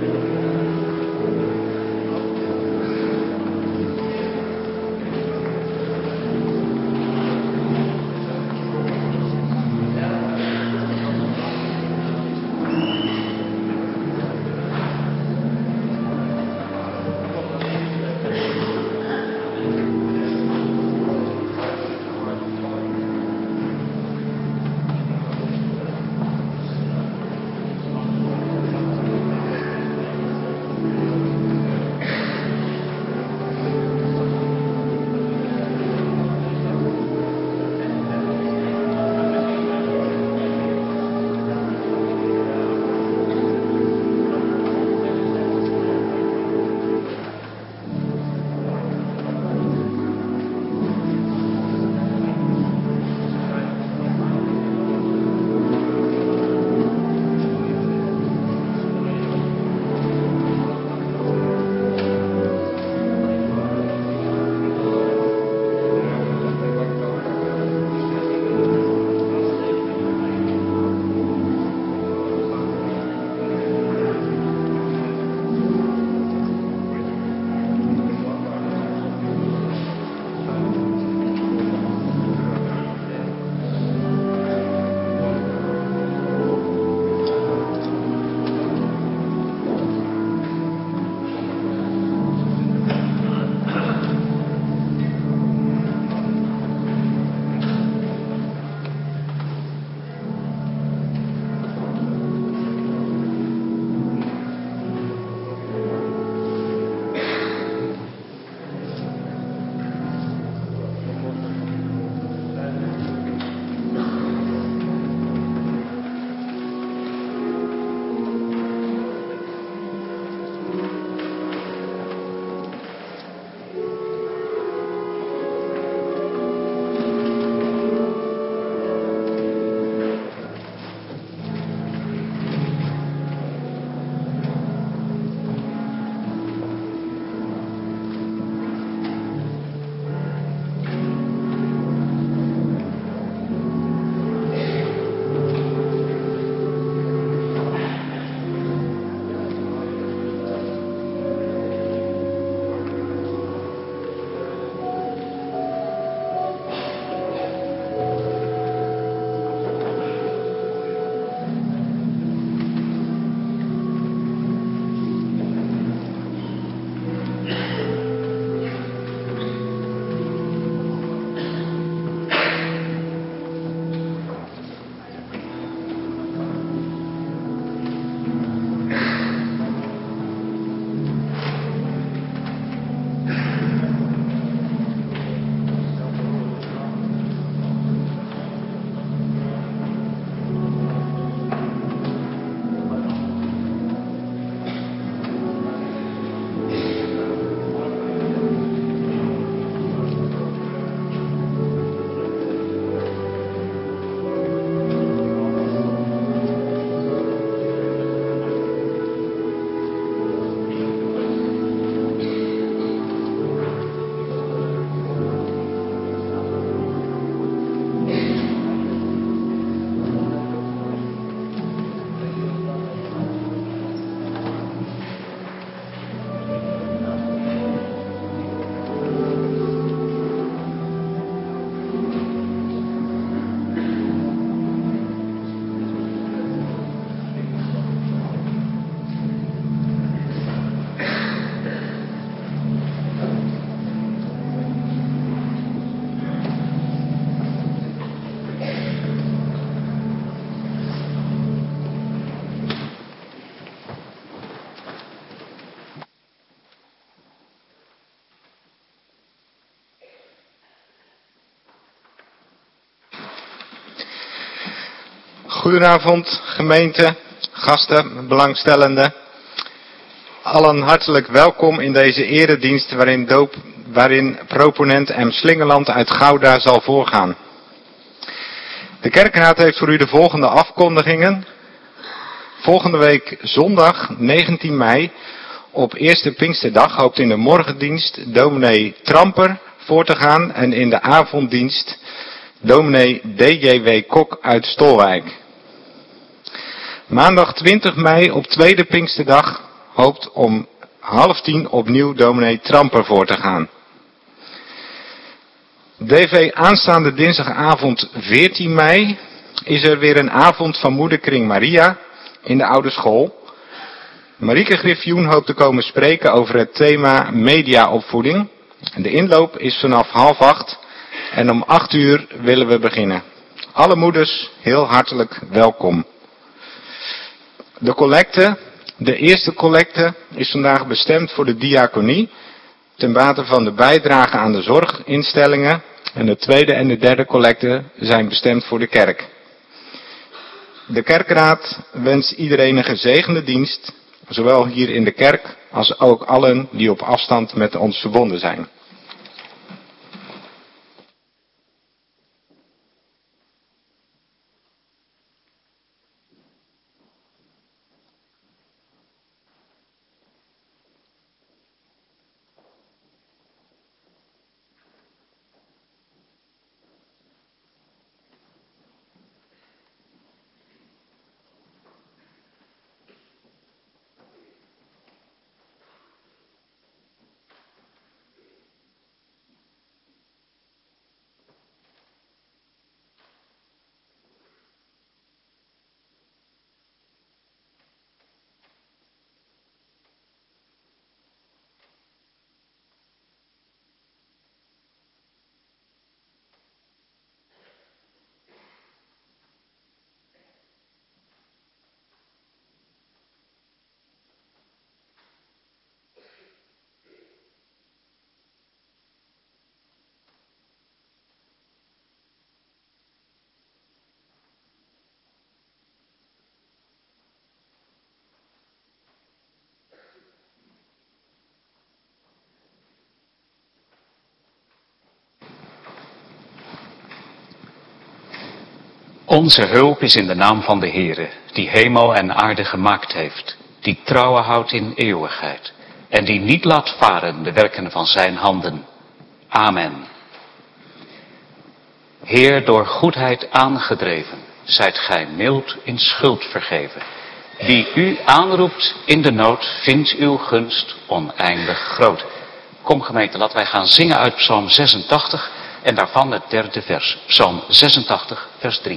Goedenavond gemeente, gasten, belangstellenden. Allen hartelijk welkom in deze eredienst waarin proponent M. Slingeland uit Gouda zal voorgaan. De kerkraad heeft voor u de volgende afkondigingen. Volgende week zondag 19 mei op eerste Pinksterdag hoopt in de morgendienst dominee Tramper voor te gaan en in de avonddienst dominee D.J.W. Kok uit Stolwijk. Maandag 20 mei op tweede Pinksterdag hoopt om 9:30 opnieuw dominee Tramper voor te gaan. DV aanstaande dinsdagavond 14 mei is er weer een avond van Moederkring Maria in de oude school. Marieke Griffioen hoopt te komen spreken over het thema mediaopvoeding. De inloop is vanaf 7:30 en om 8:00 willen we beginnen. Alle moeders heel hartelijk welkom. De collecte, de eerste collecte, is vandaag bestemd voor de diaconie ten bate van de bijdrage aan de zorginstellingen. En de tweede en de derde collecte zijn bestemd voor de kerk. De kerkraad wenst iedereen een gezegende dienst, zowel hier in de kerk als ook allen die op afstand met ons verbonden zijn. Onze hulp is in de naam van de Heere, die hemel en aarde gemaakt heeft, die trouwe houdt in eeuwigheid en die niet laat varen de werken van zijn handen. Amen. Heer, door goedheid aangedreven, zijt gij mild in schuld vergeven. Wie u aanroept in de nood, vindt uw gunst oneindig groot. Kom gemeente, laten wij gaan zingen uit Psalm 86 en daarvan het derde vers. Psalm 86, vers 3.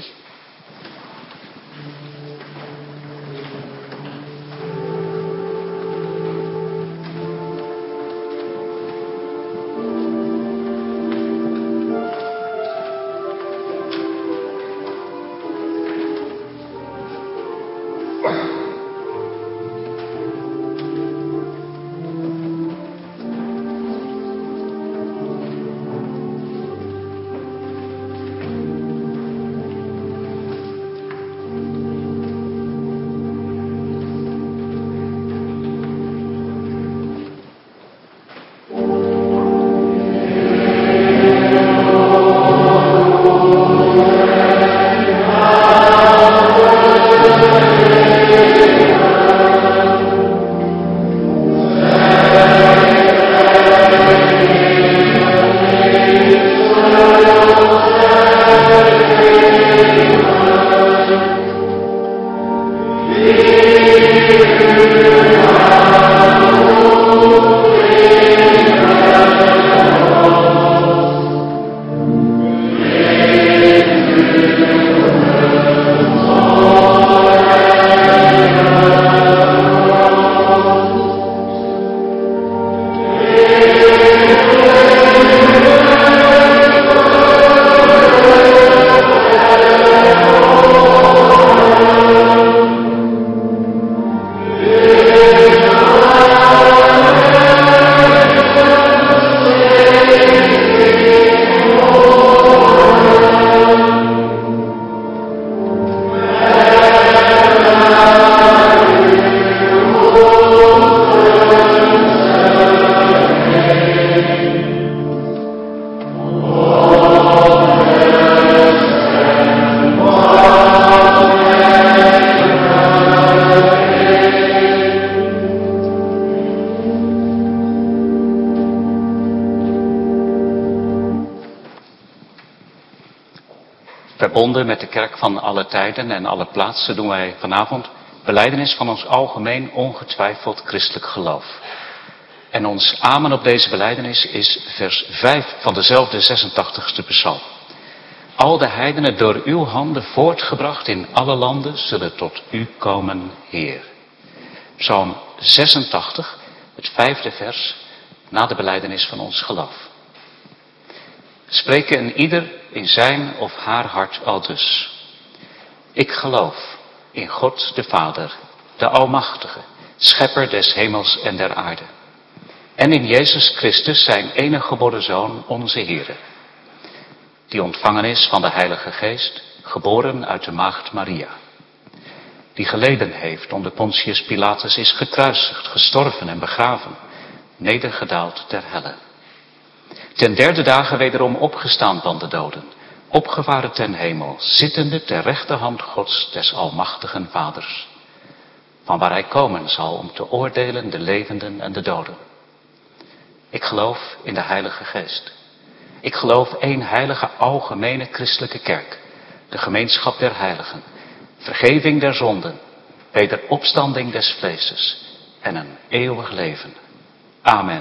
Verbonden met de kerk van alle tijden en alle plaatsen doen wij vanavond belijdenis van ons algemeen ongetwijfeld christelijk geloof. En ons amen op deze belijdenis is vers 5 van dezelfde 86e psalm. Al de heidenen door uw handen voortgebracht in alle landen zullen tot u komen, Heer. Psalm 86, het 5e vers, na de belijdenis van ons geloof. Spreken een ieder in zijn of haar hart aldus. Ik geloof in God de Vader, de Almachtige, Schepper des hemels en der aarde. En in Jezus Christus, zijn enige geboren Zoon, onze Heere. Die ontvangen is van de Heilige Geest, geboren uit de maagd Maria. Die geleden heeft onder Pontius Pilatus, is gekruisigd, gestorven en begraven, nedergedaald ter helle. Ten derde dagen wederom opgestaan van de doden, opgevaren ten hemel, zittende ter rechterhand Gods des Almachtigen Vaders, van waar hij komen zal om te oordelen de levenden en de doden. Ik geloof in de Heilige Geest. Ik geloof één heilige algemene christelijke kerk, de gemeenschap der heiligen, vergeving der zonden, wederopstanding des vleeses en een eeuwig leven. Amen.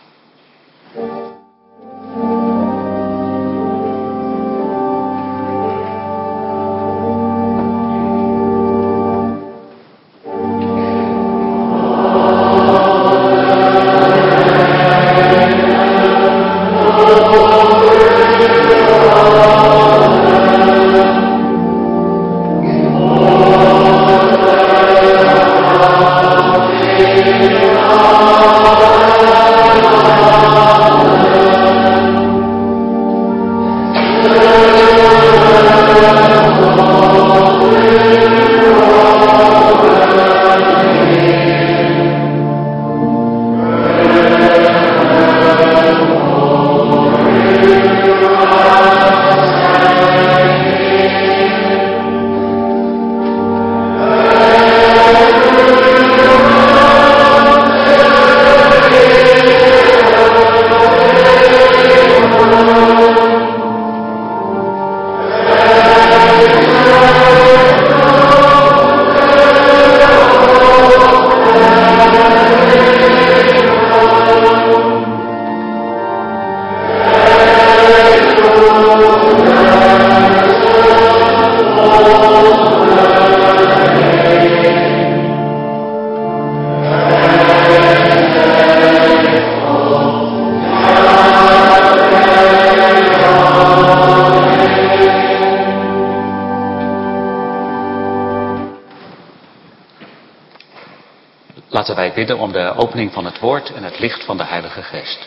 Laten wij bidden om de opening van het woord en het licht van de Heilige Geest.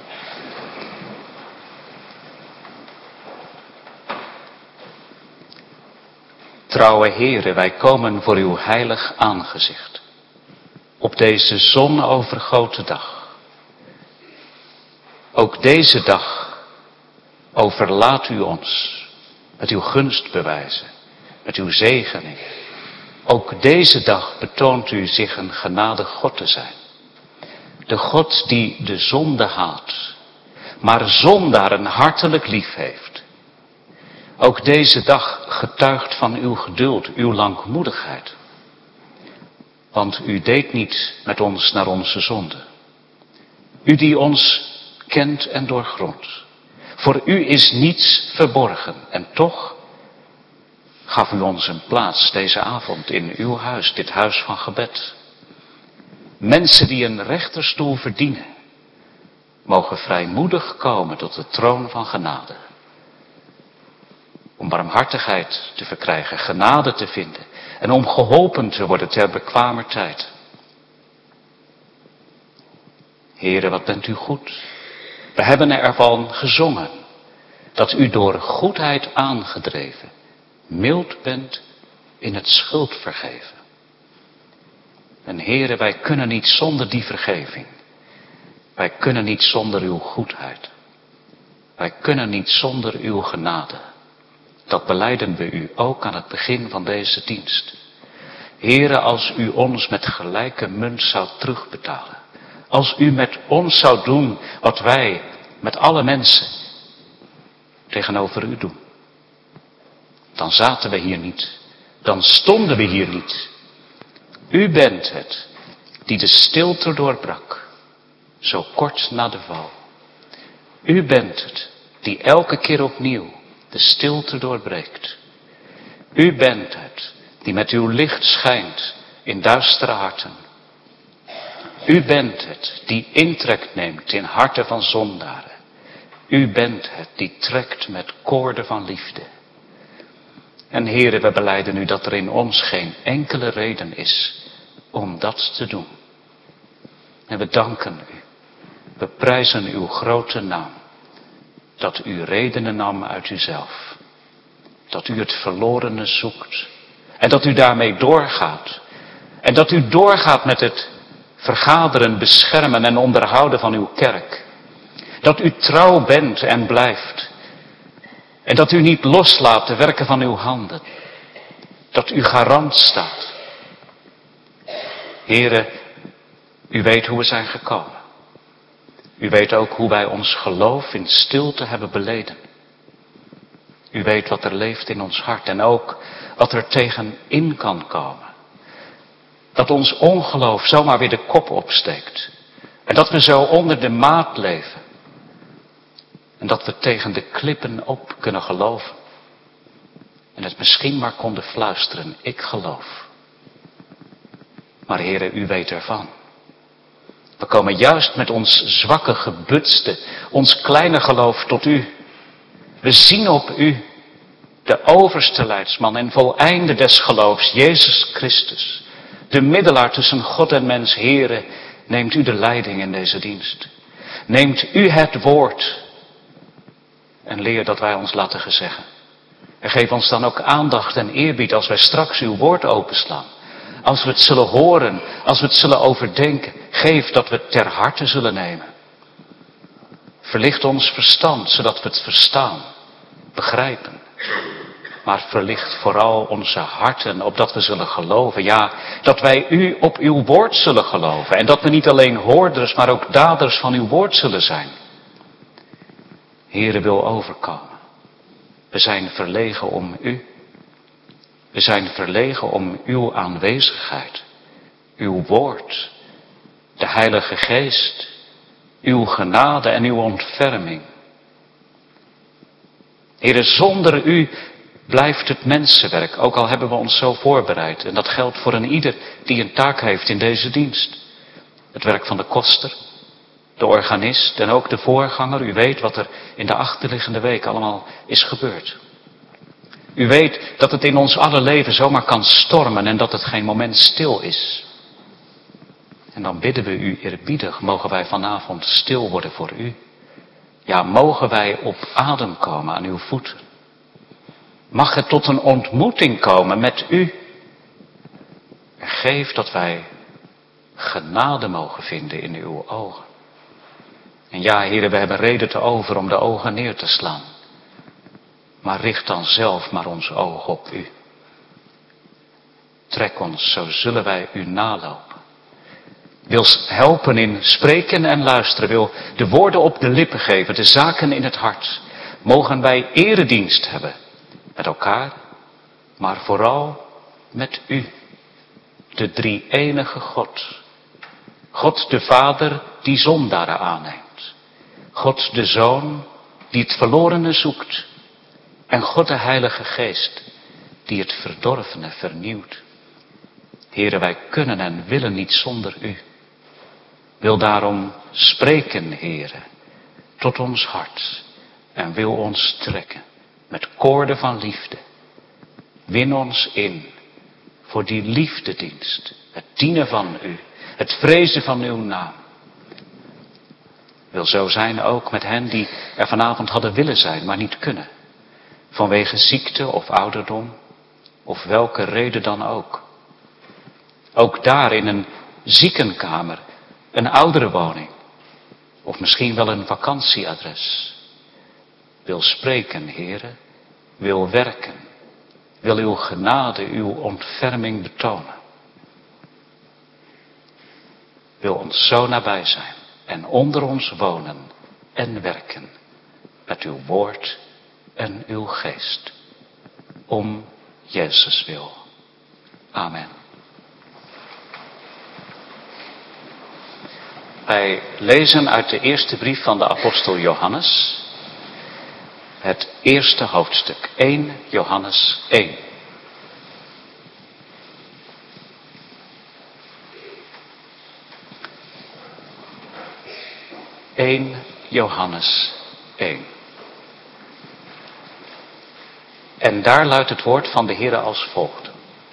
Trouwe Heere, wij komen voor uw heilig aangezicht. Op deze zonovergoten dag. Ook deze dag overlaat u ons met uw gunstbewijzen, met uw zegening. Ook deze dag betoont u zich een genadig God te zijn. De God die de zonde haat, maar zondaren hartelijk lief heeft. Ook deze dag getuigt van uw geduld, uw langmoedigheid. Want u deed niet met ons naar onze zonde. U die ons kent en doorgrondt. Voor u is niets verborgen en toch gaf u ons een plaats deze avond in uw huis, dit huis van gebed. Mensen die een rechterstoel verdienen, mogen vrijmoedig komen tot de troon van genade. Om barmhartigheid te verkrijgen, genade te vinden en om geholpen te worden ter bekwamer tijd. Heere, wat bent u goed. We hebben ervan gezongen dat u door goedheid aangedreven mild bent in het schuldvergeven. En Heere, wij kunnen niet zonder die vergeving. Wij kunnen niet zonder uw goedheid. Wij kunnen niet zonder uw genade. Dat belijden we u ook aan het begin van deze dienst. Heere, als u ons met gelijke munt zou terugbetalen. Als u met ons zou doen wat wij met alle mensen tegenover u doen. Dan zaten we hier niet. Dan stonden we hier niet. U bent het die de stilte doorbrak, zo kort na de val. U bent het die elke keer opnieuw de stilte doorbreekt. U bent het die met uw licht schijnt in duistere harten. U bent het die intrek neemt in harten van zondaren. U bent het die trekt met koorden van liefde. En Heere, we belijden u dat er in ons geen enkele reden is om dat te doen. En we danken u. We prijzen uw grote naam. Dat u redenen nam uit uzelf. Dat u het verlorene zoekt. En dat u daarmee doorgaat. En dat u doorgaat met het vergaderen, beschermen en onderhouden van uw kerk. Dat u trouw bent en blijft. En dat u niet loslaat de werken van uw handen. Dat u garant staat. Heere, u weet hoe we zijn gekomen. U weet ook hoe wij ons geloof in stilte hebben beleden. U weet wat er leeft in ons hart en ook wat er tegenin kan komen. Dat ons ongeloof zomaar weer de kop opsteekt. En dat we zo onder de maat leven. En dat we tegen de klippen op kunnen geloven. En het misschien maar konden fluisteren, ik geloof. Maar Heere, u weet ervan. We komen juist met ons zwakke, gebutste, ons kleine geloof tot u. We zien op u, de overste leidsman en voleinde des geloofs, Jezus Christus. De middelaar tussen God en mens. Heere, neemt u de leiding in deze dienst. Neemt u het woord en leer dat wij ons laten gezeggen. En geef ons dan ook aandacht en eerbied als wij straks uw woord openslaan. Als we het zullen horen, als we het zullen overdenken. Geef dat we het ter harte zullen nemen. Verlicht ons verstand, zodat we het verstaan, begrijpen. Maar verlicht vooral onze harten, opdat we zullen geloven. Ja, dat wij u op uw woord zullen geloven. En dat we niet alleen hoorders, maar ook daders van uw woord zullen zijn. Heere, wil overkomen. We zijn verlegen om u. We zijn verlegen om uw aanwezigheid. Uw woord. De Heilige Geest. Uw genade en uw ontferming. Heere, zonder u blijft het mensenwerk, ook al hebben we ons zo voorbereid. En dat geldt voor een ieder die een taak heeft in deze dienst. Het werk van de koster, de organist en ook de voorganger. U weet wat er in de achterliggende week allemaal is gebeurd. U weet dat het in ons alle leven zomaar kan stormen en dat het geen moment stil is. En dan bidden we u eerbiedig, mogen wij vanavond stil worden voor u. Ja, mogen wij op adem komen aan uw voeten. Mag het tot een ontmoeting komen met u. En geef dat wij genade mogen vinden in uw ogen. En ja, Heere, we hebben reden te over om de ogen neer te slaan. Maar richt dan zelf maar ons oog op u. Trek ons, zo zullen wij u nalopen. Wil helpen in spreken en luisteren. Wil de woorden op de lippen geven, de zaken in het hart. Mogen wij eredienst hebben. Met elkaar, maar vooral met u. De drie-enige God. God de Vader die zondaren aanneemt. God de Zoon die het verlorene zoekt. En God de Heilige Geest die het verdorvene vernieuwt. Heere, wij kunnen en willen niet zonder u. Wil daarom spreken, Heere, tot ons hart. En wil ons trekken met koorden van liefde. Win ons in voor die liefdedienst. Het dienen van u. Het vrezen van uw naam. Wil zo zijn ook met hen die er vanavond hadden willen zijn, maar niet kunnen. Vanwege ziekte of ouderdom. Of welke reden dan ook. Ook daar in een ziekenkamer. Een ouderenwoning. Of misschien wel een vakantieadres. Wil spreken, Heere. Wil werken. Wil uw genade, uw ontferming betonen. Wil ons zo nabij zijn. En onder ons wonen en werken. Met uw woord en uw geest. Om Jezus wil. Amen. Wij lezen uit de eerste brief van de apostel Johannes, het eerste hoofdstuk, 1 Johannes 1. Johannes 1. En daar luidt het woord van de Heere als volgt.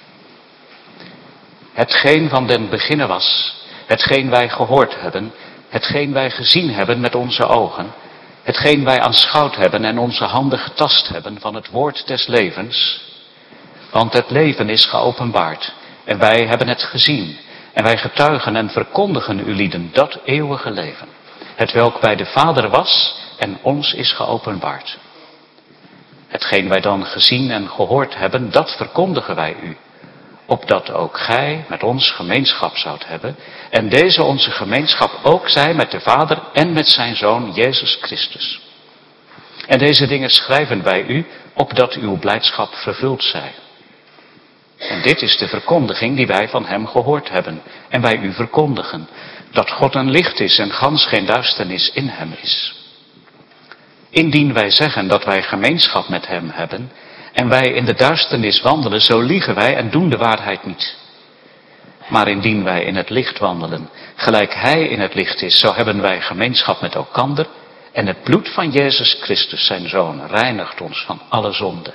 Hetgeen van den beginnen was, hetgeen wij gehoord hebben, hetgeen wij gezien hebben met onze ogen, hetgeen wij aanschouwd hebben en onze handen getast hebben van het woord des levens. Want het leven is geopenbaard en wij hebben het gezien en wij getuigen en verkondigen u lieden dat eeuwige leven. Hetwelk bij de Vader was en ons is geopenbaard. Hetgeen wij dan gezien en gehoord hebben, dat verkondigen wij u. Opdat ook gij met ons gemeenschap zoudt hebben. En deze onze gemeenschap ook zij met de Vader en met zijn Zoon Jezus Christus. En deze dingen schrijven wij u, opdat uw blijdschap vervuld zij. En dit is de verkondiging die wij van hem gehoord hebben. En wij u verkondigen. Dat God een licht is en gans geen duisternis in hem is. Indien wij zeggen dat wij gemeenschap met hem hebben en wij in de duisternis wandelen, zo liegen wij en doen de waarheid niet. Maar indien wij in het licht wandelen, gelijk hij in het licht is, zo hebben wij gemeenschap met elkander en het bloed van Jezus Christus, zijn Zoon, reinigt ons van alle zonde.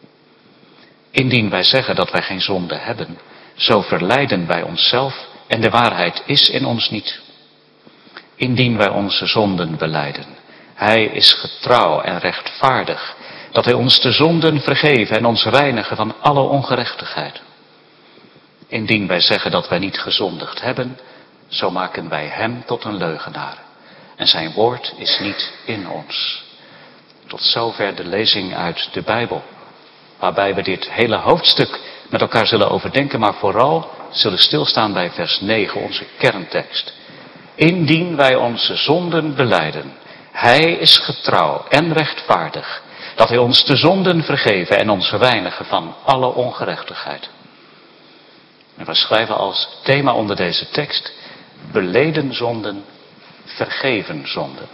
Indien wij zeggen dat wij geen zonde hebben, zo verleiden wij onszelf en de waarheid is in ons niet. Indien wij onze zonden belijden, hij is getrouw en rechtvaardig, dat hij ons de zonden vergeven en ons reinigen van alle ongerechtigheid. Indien wij zeggen dat wij niet gezondigd hebben, zo maken wij hem tot een leugenaar. En zijn woord is niet in ons. Tot zover de lezing uit de Bijbel. Waarbij we dit hele hoofdstuk met elkaar zullen overdenken, maar vooral zullen stilstaan bij vers 9, onze kerntekst. Indien wij onze zonden belijden, hij is getrouw en rechtvaardig, dat hij ons de zonden vergeven en ons reinigen van alle ongerechtigheid. En we schrijven als thema onder deze tekst, beleden zonden, vergeven zonden.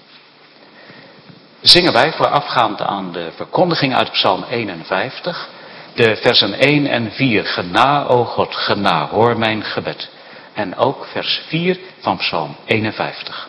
Zingen wij voorafgaand aan de verkondiging uit Psalm 51, de versen 1 en 4, Gena, o God, gena, hoor mijn gebed. En ook vers 4 van Psalm 51.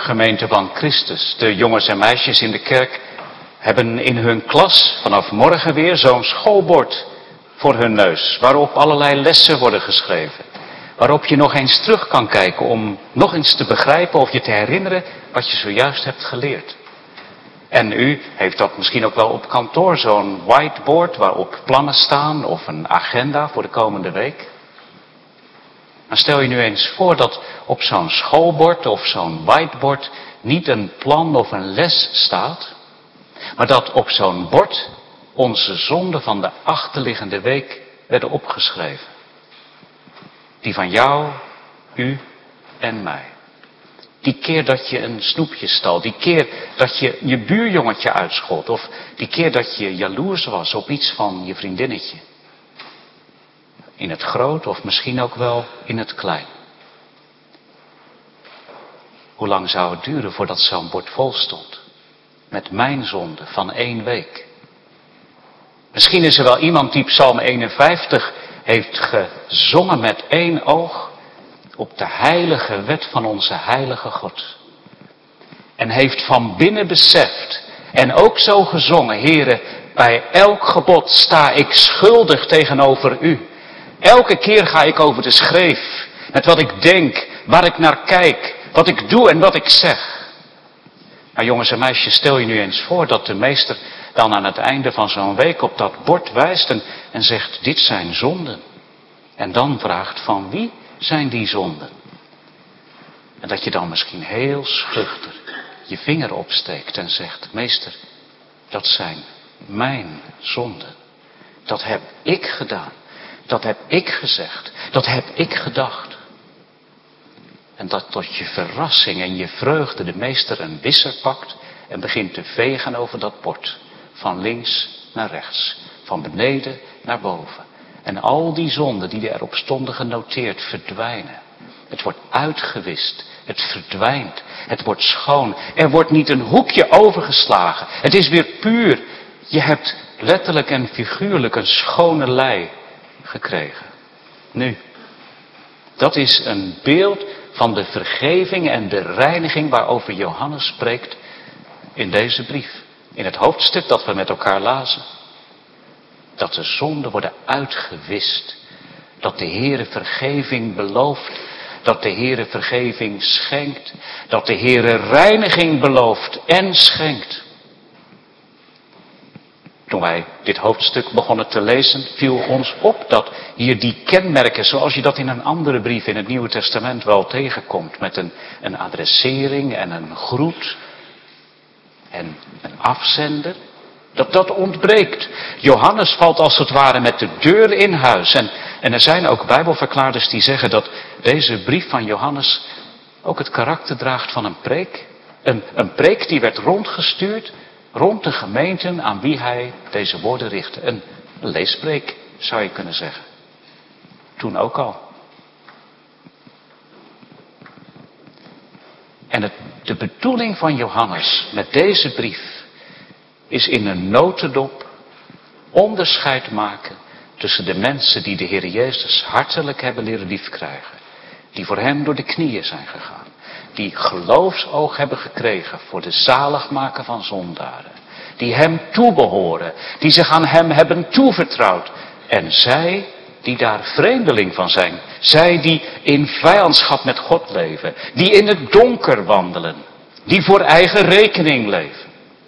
gemeente van Christus. De jongens en meisjes in de kerk hebben in hun klas vanaf morgen weer zo'n schoolbord voor hun neus, waarop allerlei lessen worden geschreven. Waarop je nog eens terug kan kijken om nog eens te begrijpen of je te herinneren wat je zojuist hebt geleerd. En u heeft dat misschien ook wel op kantoor, zo'n whiteboard waarop plannen staan of een agenda voor de komende week. Maar stel je nu eens voor dat op zo'n schoolbord of zo'n whiteboard niet een plan of een les staat, maar dat op zo'n bord onze zonden van de achterliggende week werden opgeschreven. Die van jou, u en mij. Die keer dat je een snoepje stal, die keer dat je je buurjongetje uitschold, of die keer dat je jaloers was op iets van je vriendinnetje. In het groot of misschien ook wel in het klein. Hoe lang zou het duren voordat zo'n bord vol stond? Met mijn zonde van 1 week. Misschien is er wel iemand die Psalm 51 heeft gezongen met 1 oog op de heilige wet van onze heilige God. En heeft van binnen beseft en ook zo gezongen: Heere, bij elk gebod sta ik schuldig tegenover u. Elke keer ga ik over de schreef met wat ik denk, waar ik naar kijk, wat ik doe en wat ik zeg. Maar jongens en meisjes, stel je nu eens voor dat de meester dan aan het einde van zo'n week op dat bord wijst en zegt: dit zijn zonden. En dan vraagt: van wie zijn die zonden? En dat je dan misschien heel schuchter je vinger opsteekt en zegt: meester, dat zijn mijn zonden. Dat heb ik gedaan. Dat heb ik gezegd. Dat heb ik gedacht. En dat tot je verrassing en je vreugde de meester een wisser pakt en begint te vegen over dat bord. Van links naar rechts. Van beneden naar boven. En al die zonden die erop stonden genoteerd verdwijnen. Het wordt uitgewist. Het verdwijnt. Het wordt schoon. Er wordt niet een hoekje overgeslagen. Het is weer puur. Je hebt letterlijk en figuurlijk een schone lei gekregen. Nu, dat is een beeld van de vergeving en de reiniging waarover Johannes spreekt in deze brief. In het hoofdstuk dat we met elkaar lazen. Dat de zonden worden uitgewist. Dat de Heere vergeving belooft. Dat de Heere vergeving schenkt. Dat de Heere reiniging belooft en schenkt. Toen wij dit hoofdstuk begonnen te lezen, viel ons op dat hier die kenmerken, zoals je dat in een andere brief in het Nieuwe Testament wel tegenkomt, met een adressering en een groet en een afzender, dat ontbreekt. Johannes valt als het ware met de deur in huis. En er zijn ook Bijbelverklaarders die zeggen dat deze brief van Johannes ook het karakter draagt van een preek. Een preek die werd rondgestuurd rond de gemeenten aan wie hij deze woorden richtte. Een leespreek zou je kunnen zeggen. Toen ook al. En de bedoeling van Johannes met deze brief is in een notendop onderscheid maken tussen de mensen die de Heer Jezus hartelijk hebben leren liefkrijgen. Die voor hem door de knieën zijn gegaan. Die geloofsoog hebben gekregen voor de zaligmaker van zondaren. Die hem toebehoren. Die zich aan hem hebben toevertrouwd. En zij die daar vreemdeling van zijn. Zij die in vijandschap met God leven. Die in het donker wandelen. Die voor eigen rekening leven.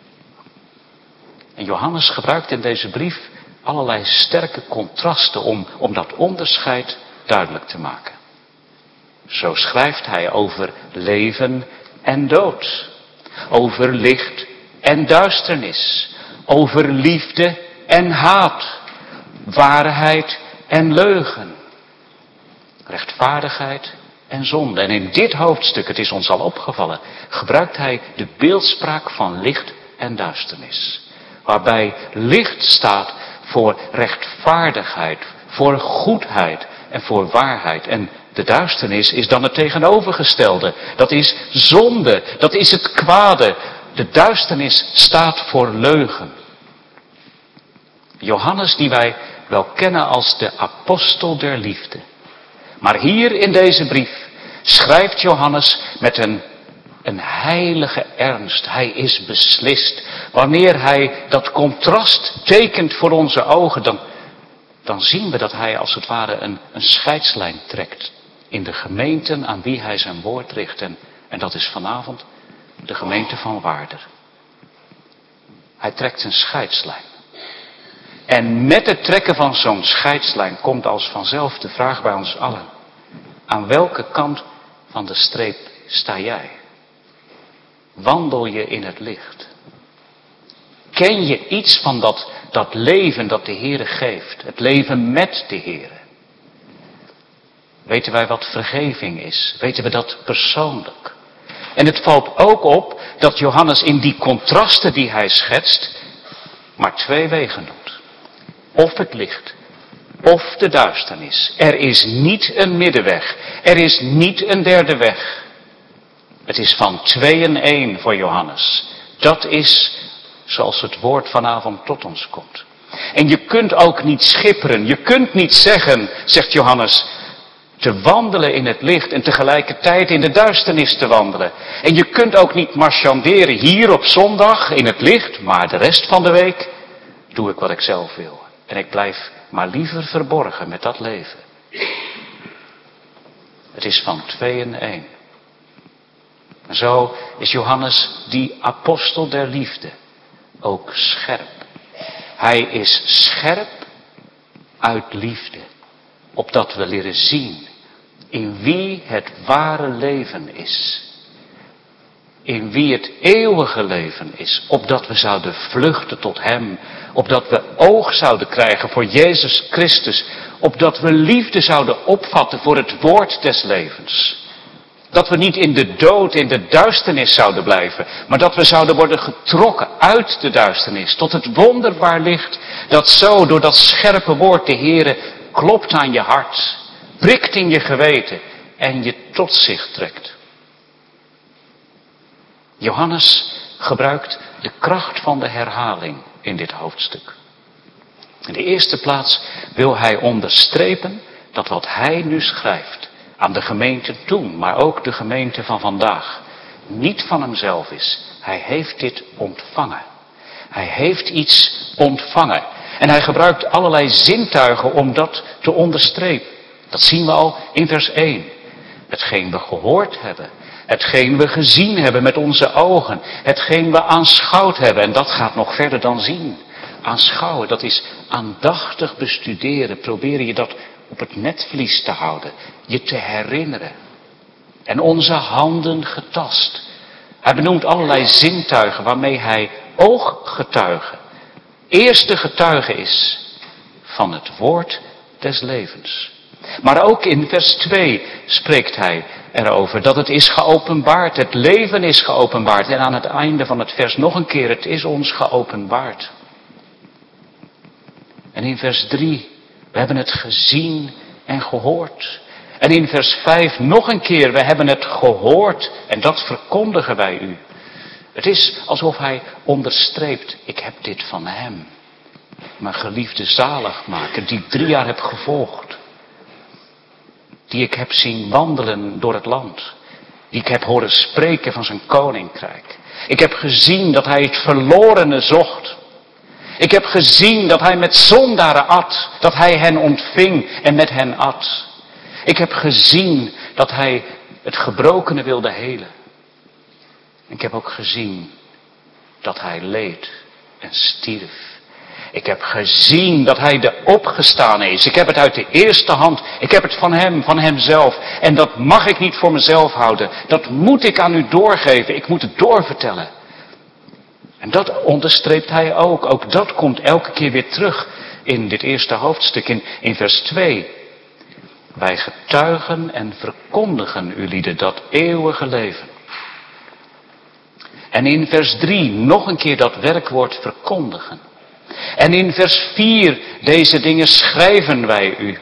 En Johannes gebruikt in deze brief allerlei sterke contrasten om dat onderscheid duidelijk te maken. Zo schrijft hij over leven en dood. Over licht en duisternis. Over liefde en haat. Waarheid en leugen. Rechtvaardigheid en zonde. En in dit hoofdstuk, het is ons al opgevallen, gebruikt hij de beeldspraak van licht en duisternis. Waarbij licht staat voor rechtvaardigheid, voor goedheid en voor waarheid. En de duisternis is dan het tegenovergestelde. Dat is zonde, dat is het kwade. De duisternis staat voor leugen. Johannes, die wij wel kennen als de apostel der liefde. Maar hier in deze brief schrijft Johannes met een een heilige ernst. Hij is beslist. Wanneer hij dat contrast tekent voor onze ogen, dan zien we dat hij als het ware een scheidslijn trekt in de gemeenten aan wie hij zijn woord richt. En dat is vanavond de gemeente van Waarder. Hij trekt een scheidslijn. En met het trekken van zo'n scheidslijn komt als vanzelf de vraag bij ons allen. Aan welke kant van de streep sta jij? Wandel je in het licht? Ken je iets van dat leven dat de Heere geeft? Het leven met de Heere? Weten wij wat vergeving is? Weten we dat persoonlijk? En het valt ook op dat Johannes in die contrasten die hij schetst, maar 2 wegen noemt. Of het licht, of de duisternis. Er is niet een middenweg. Er is niet een derde weg. Het is van 2 in 1 voor Johannes. Dat is zoals het woord vanavond tot ons komt. En je kunt ook niet schipperen. Je kunt niet zeggen, zegt Johannes, te wandelen in het licht en tegelijkertijd in de duisternis te wandelen. En je kunt ook niet marchanderen hier op zondag in het licht, maar de rest van de week doe ik wat ik zelf wil. En ik blijf maar liever verborgen met dat leven. Het is van 2 in 1. En zo is Johannes, die apostel der liefde, ook scherp. Hij is scherp uit liefde, opdat we leren zien in wie het ware leven is. In wie het eeuwige leven is, opdat we zouden vluchten tot Hem, opdat we oog zouden krijgen voor Jezus Christus, opdat we liefde zouden opvatten voor het woord des levens. Dat we niet in de dood, in de duisternis zouden blijven, maar dat we zouden worden getrokken uit de duisternis tot het wonderbaar licht dat zo door dat scherpe woord de Heere klopt aan je hart, prikt in je geweten en je tot zich trekt. Johannes gebruikt de kracht van de herhaling in dit hoofdstuk. In de eerste plaats wil hij onderstrepen dat wat hij nu schrijft aan de gemeente toen, maar ook de gemeente van vandaag, niet van hemzelf is. Hij heeft dit ontvangen. Hij heeft iets ontvangen. En hij gebruikt allerlei zintuigen om dat te onderstrepen. Dat zien we al in vers 1. Hetgeen we gehoord hebben. Hetgeen we gezien hebben met onze ogen. Hetgeen we aanschouwd hebben. En dat gaat nog verder dan zien. Aanschouwen, dat is aandachtig bestuderen. Proberen je dat op het netvlies te houden. Je te herinneren. En onze handen getast. Hij benoemt allerlei zintuigen waarmee hij ooggetuige, eerste getuige is van het woord des levens. Maar ook in vers 2 spreekt hij erover dat het is geopenbaard, het leven is geopenbaard. En aan het einde van het vers nog een keer, het is ons geopenbaard. En in vers 3, we hebben het gezien en gehoord. En in vers 5 nog een keer, we hebben het gehoord en dat verkondigen wij u. Het is alsof hij onderstreept, ik heb dit van hem. Mijn geliefde zaligmaker, die ik 3 jaar heb gevolgd. Die ik heb zien wandelen door het land. Die ik heb horen spreken van zijn koninkrijk. Ik heb gezien dat hij het verlorene zocht. Ik heb gezien dat hij met zondaren at. Dat hij hen ontving en met hen at. Ik heb gezien dat hij het gebrokene wilde helen. Ik heb ook gezien dat hij leed en stierf. Ik heb gezien dat hij de opgestane is. Ik heb het uit de eerste hand. Ik heb het van hemzelf. En dat mag ik niet voor mezelf houden. Dat moet ik aan u doorgeven. Ik moet het doorvertellen. En dat onderstreept hij ook. Ook dat komt elke keer weer terug in dit eerste hoofdstuk in vers 2. Wij getuigen en verkondigen u lieden dat eeuwige leven. En in vers 3 nog een keer dat werkwoord verkondigen. En in vers 4 deze dingen schrijven wij u.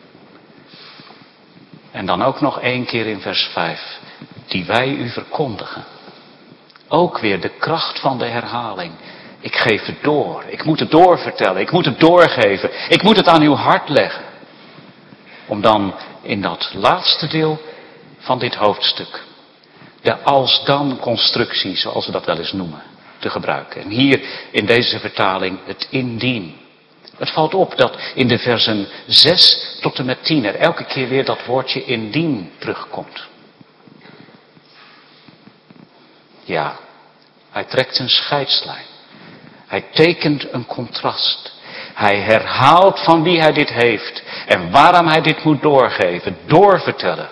En dan ook nog 1 keer in vers 5 die wij u verkondigen. Ook weer de kracht van de herhaling. Ik geef het door. Ik moet het doorvertellen. Ik moet het doorgeven. Ik moet het aan uw hart leggen. Om dan in dat laatste deel van dit hoofdstuk de als-dan constructie, zoals we dat wel eens noemen, te gebruiken. En hier in deze vertaling het indien. Het valt op dat in de versen 6 tot en met 10 er elke keer weer dat woordje indien terugkomt. Ja, hij trekt een scheidslijn. Hij tekent een contrast. Hij herhaalt van wie hij dit heeft en waarom hij dit moet doorgeven, doorvertellen.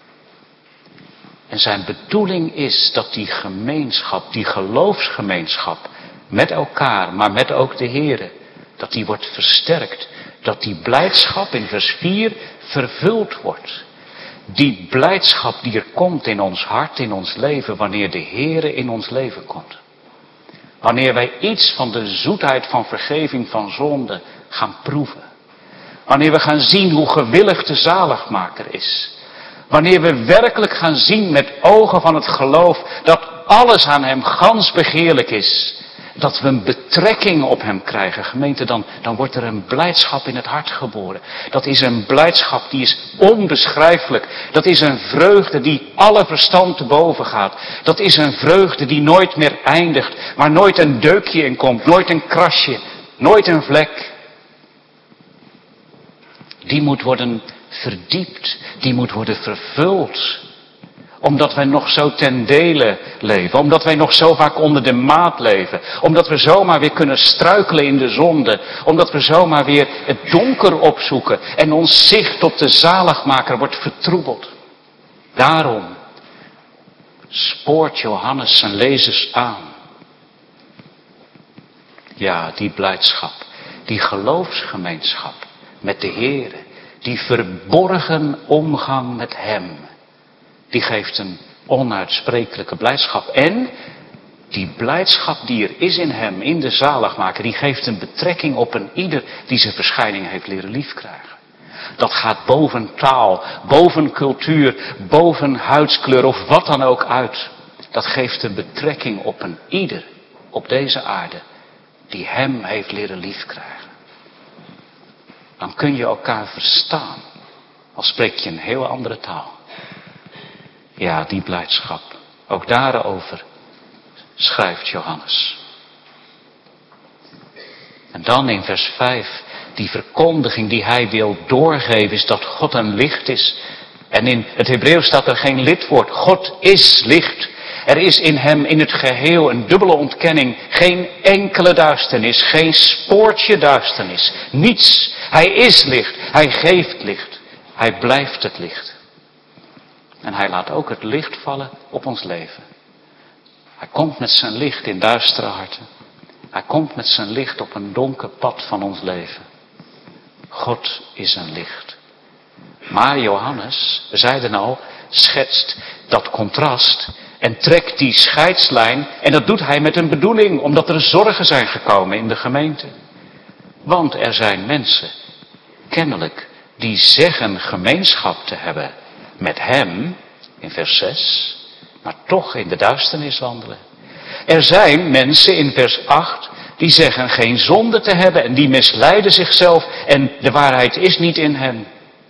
En zijn bedoeling is dat die gemeenschap, die geloofsgemeenschap met elkaar, maar met ook de Here, dat die wordt versterkt. Dat die blijdschap in vers 4 vervuld wordt. Die blijdschap die er komt in ons hart, in ons leven, wanneer de Here in ons leven komt. Wanneer wij iets van de zoetheid van vergeving van zonde gaan proeven. Wanneer we gaan zien hoe gewillig de zaligmaker is. Wanneer we werkelijk gaan zien met ogen van het geloof dat alles aan hem gans begeerlijk is. Dat we een betrekking op hem krijgen, gemeente, dan wordt er een blijdschap in het hart geboren. Dat is een blijdschap die is onbeschrijfelijk. Dat is een vreugde die alle verstand te boven gaat. Dat is een vreugde die nooit meer eindigt, waar nooit een deukje in komt, nooit een krasje, nooit een vlek. Die moet worden verdiept, die moet worden vervuld. Omdat wij nog zo ten dele leven. Omdat wij nog zo vaak onder de maat leven. Omdat we zomaar weer kunnen struikelen in de zonde. Omdat we zomaar weer het donker opzoeken. En ons zicht op de zaligmaker wordt vertroebeld. Daarom spoort Johannes zijn lezers aan. Ja, die blijdschap. Die geloofsgemeenschap met de Heere. Die verborgen omgang met hem. Die geeft een onuitsprekelijke blijdschap. En die blijdschap die er is in hem, in de zaligmaker, die geeft een betrekking op een ieder die zijn verschijning heeft leren liefkrijgen. Dat gaat boven taal, boven cultuur, boven huidskleur of wat dan ook uit. Dat geeft een betrekking op een ieder op deze aarde die hem heeft leren liefkrijgen. Dan kun je elkaar verstaan, al spreek je een heel andere taal. Ja, die blijdschap. Ook daarover schrijft Johannes. En dan in vers 5, die verkondiging die hij wil doorgeven is dat God een licht is. En in het Hebreeuws staat er geen lidwoord. God is licht. Er is in hem in het geheel een dubbele ontkenning. Geen enkele duisternis, geen spoortje duisternis. Niets. Hij is licht. Hij geeft licht. Hij blijft het licht. En hij laat ook het licht vallen op ons leven. Hij komt met zijn licht in duistere harten. Hij komt met zijn licht op een donker pad van ons leven. God is een licht. Maar Johannes, we zeiden al, schetst dat contrast en trekt die scheidslijn. En dat doet hij met een bedoeling, omdat er zorgen zijn gekomen in de gemeente. Want er zijn mensen, kennelijk, die zeggen gemeenschap te hebben met hem, in vers 6, maar toch in de duisternis wandelen. Er zijn mensen in vers 8 die zeggen geen zonde te hebben en die misleiden zichzelf en de waarheid is niet in hen.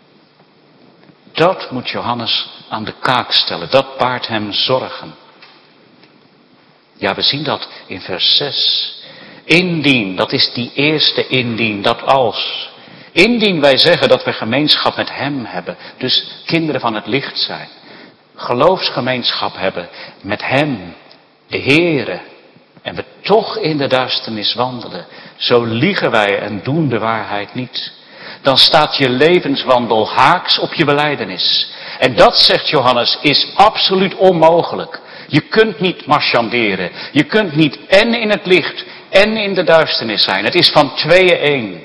Dat moet Johannes aan de kaak stellen, dat baart hem zorgen. Ja, we zien dat in vers 6. Indien, dat is die eerste indien, dat als. Indien wij zeggen dat we gemeenschap met hem hebben, dus kinderen van het licht zijn. Geloofsgemeenschap hebben met hem, de Heere. En we toch in de duisternis wandelen. Zo liegen wij en doen de waarheid niet. Dan staat je levenswandel haaks op je belijdenis. En dat, zegt Johannes, is absoluut onmogelijk. Je kunt niet marchanderen. Je kunt niet en in het licht en in de duisternis zijn. Het is van tweeën één.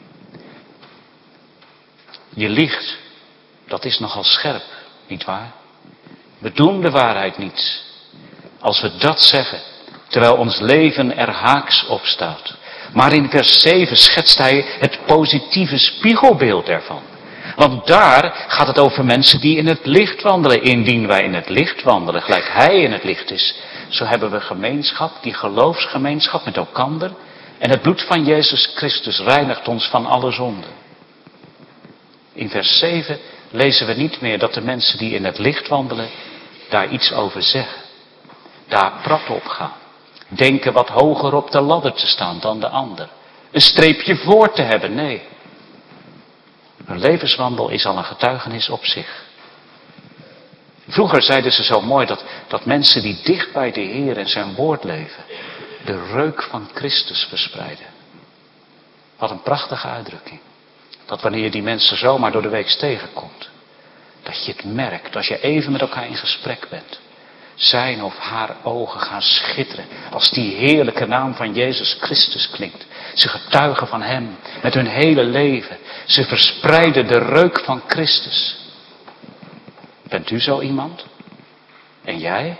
Je liegt, dat is nogal scherp, nietwaar? We doen de waarheid niet. Als we dat zeggen, terwijl ons leven er haaks op staat. Maar in vers 7 schetst hij het positieve spiegelbeeld ervan. Want daar gaat het over mensen die in het licht wandelen. Indien wij in het licht wandelen, gelijk hij in het licht is. Zo hebben we gemeenschap, die geloofsgemeenschap met elkander. En het bloed van Jezus Christus reinigt ons van alle zonden. In vers 7 lezen we niet meer dat de mensen die in het licht wandelen daar iets over zeggen. Daar prat op gaan. Denken wat hoger op de ladder te staan dan de ander. Een streepje voor te hebben, nee. Een levenswandel is al een getuigenis op zich. Vroeger zeiden ze zo mooi dat mensen die dicht bij de Heer en zijn woord leven, de reuk van Christus verspreiden. Wat een prachtige uitdrukking. Dat wanneer je die mensen zomaar door de week tegenkomt, dat je het merkt als je even met elkaar in gesprek bent. Zijn of haar ogen gaan schitteren als die heerlijke naam van Jezus Christus klinkt. Ze getuigen van Hem met hun hele leven. Ze verspreiden de reuk van Christus. Bent u zo iemand? En jij?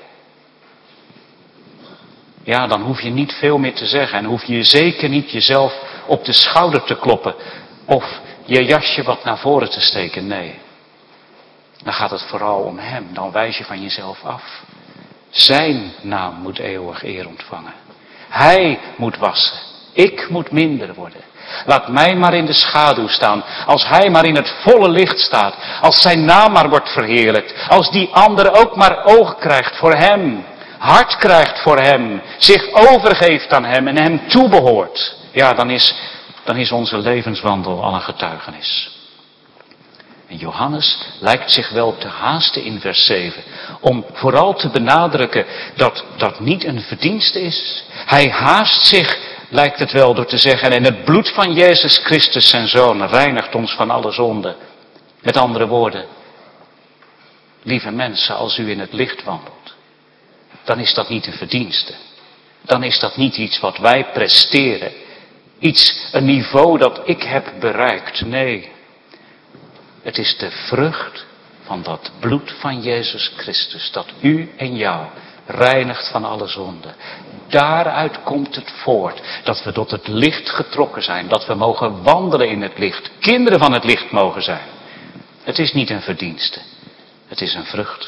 Ja, dan hoef je niet veel meer te zeggen en hoef je zeker niet jezelf op de schouder te kloppen of je jasje wat naar voren te steken. Nee. Dan gaat het vooral om Hem. Dan wijs je van jezelf af. Zijn naam moet eeuwig eer ontvangen. Hij moet wassen. Ik moet minder worden. Laat mij maar in de schaduw staan. Als Hij maar in het volle licht staat. Als zijn naam maar wordt verheerlijkt. Als die ander ook maar oog krijgt voor Hem. Hart krijgt voor Hem. Zich overgeeft aan Hem en Hem toebehoort. Ja, dan is onze levenswandel al een getuigenis. En Johannes lijkt zich wel te haasten in vers 7. Om vooral te benadrukken dat dat niet een verdienste is. Hij haast zich, lijkt het wel, door te zeggen, en het bloed van Jezus Christus zijn Zoon reinigt ons van alle zonde. Met andere woorden, lieve mensen, als u in het licht wandelt, dan is dat niet een verdienste. Dan is dat niet iets wat wij presteren. Een niveau dat ik heb bereikt. Nee. Het is de vrucht van dat bloed van Jezus Christus, dat u en jou reinigt van alle zonde. Daaruit komt het voort dat we tot het licht getrokken zijn, dat we mogen wandelen in het licht, kinderen van het licht mogen zijn. Het is niet een verdienste, het is een vrucht.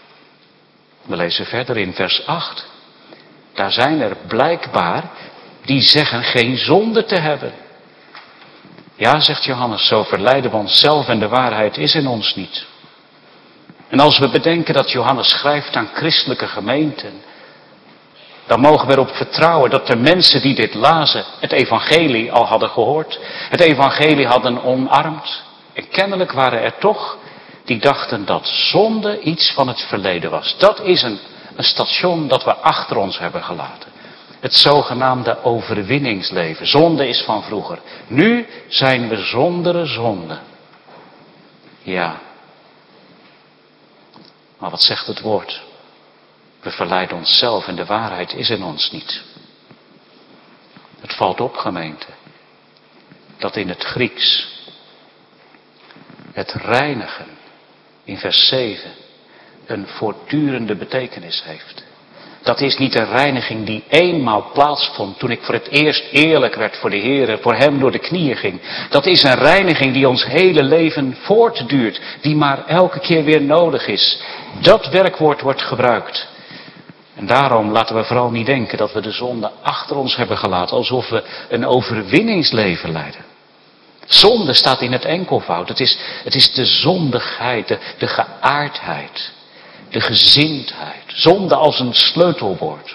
We lezen verder in vers 8. Daar zijn er blijkbaar die zeggen geen zonde te hebben. Ja, zegt Johannes, zo verleiden we onszelf en de waarheid is in ons niet. En als we bedenken dat Johannes schrijft aan christelijke gemeenten, dan mogen we erop vertrouwen dat de mensen die dit lazen het evangelie al hadden gehoord, het evangelie hadden omarmd. En kennelijk waren er toch die dachten dat zonde iets van het verleden was. Dat is een station dat we achter ons hebben gelaten. Het zogenaamde overwinningsleven. Zonde is van vroeger. Nu zijn we zonder zonde. Ja. Maar wat zegt het woord? We verleiden onszelf en de waarheid is in ons niet. Het valt op, gemeente, dat in het Grieks het reinigen in vers 7 een voortdurende betekenis heeft. Dat is niet een reiniging die eenmaal plaatsvond toen ik voor het eerst eerlijk werd voor de Heer, voor Hem door de knieën ging. Dat is een reiniging die ons hele leven voortduurt, die maar elke keer weer nodig is. Dat werkwoord wordt gebruikt. En daarom laten we vooral niet denken dat we de zonde achter ons hebben gelaten, alsof we een overwinningsleven leiden. Zonde staat in het enkelvoud. Het is de zondigheid, de geaardheid. De gezindheid. Zonde als een sleutelwoord.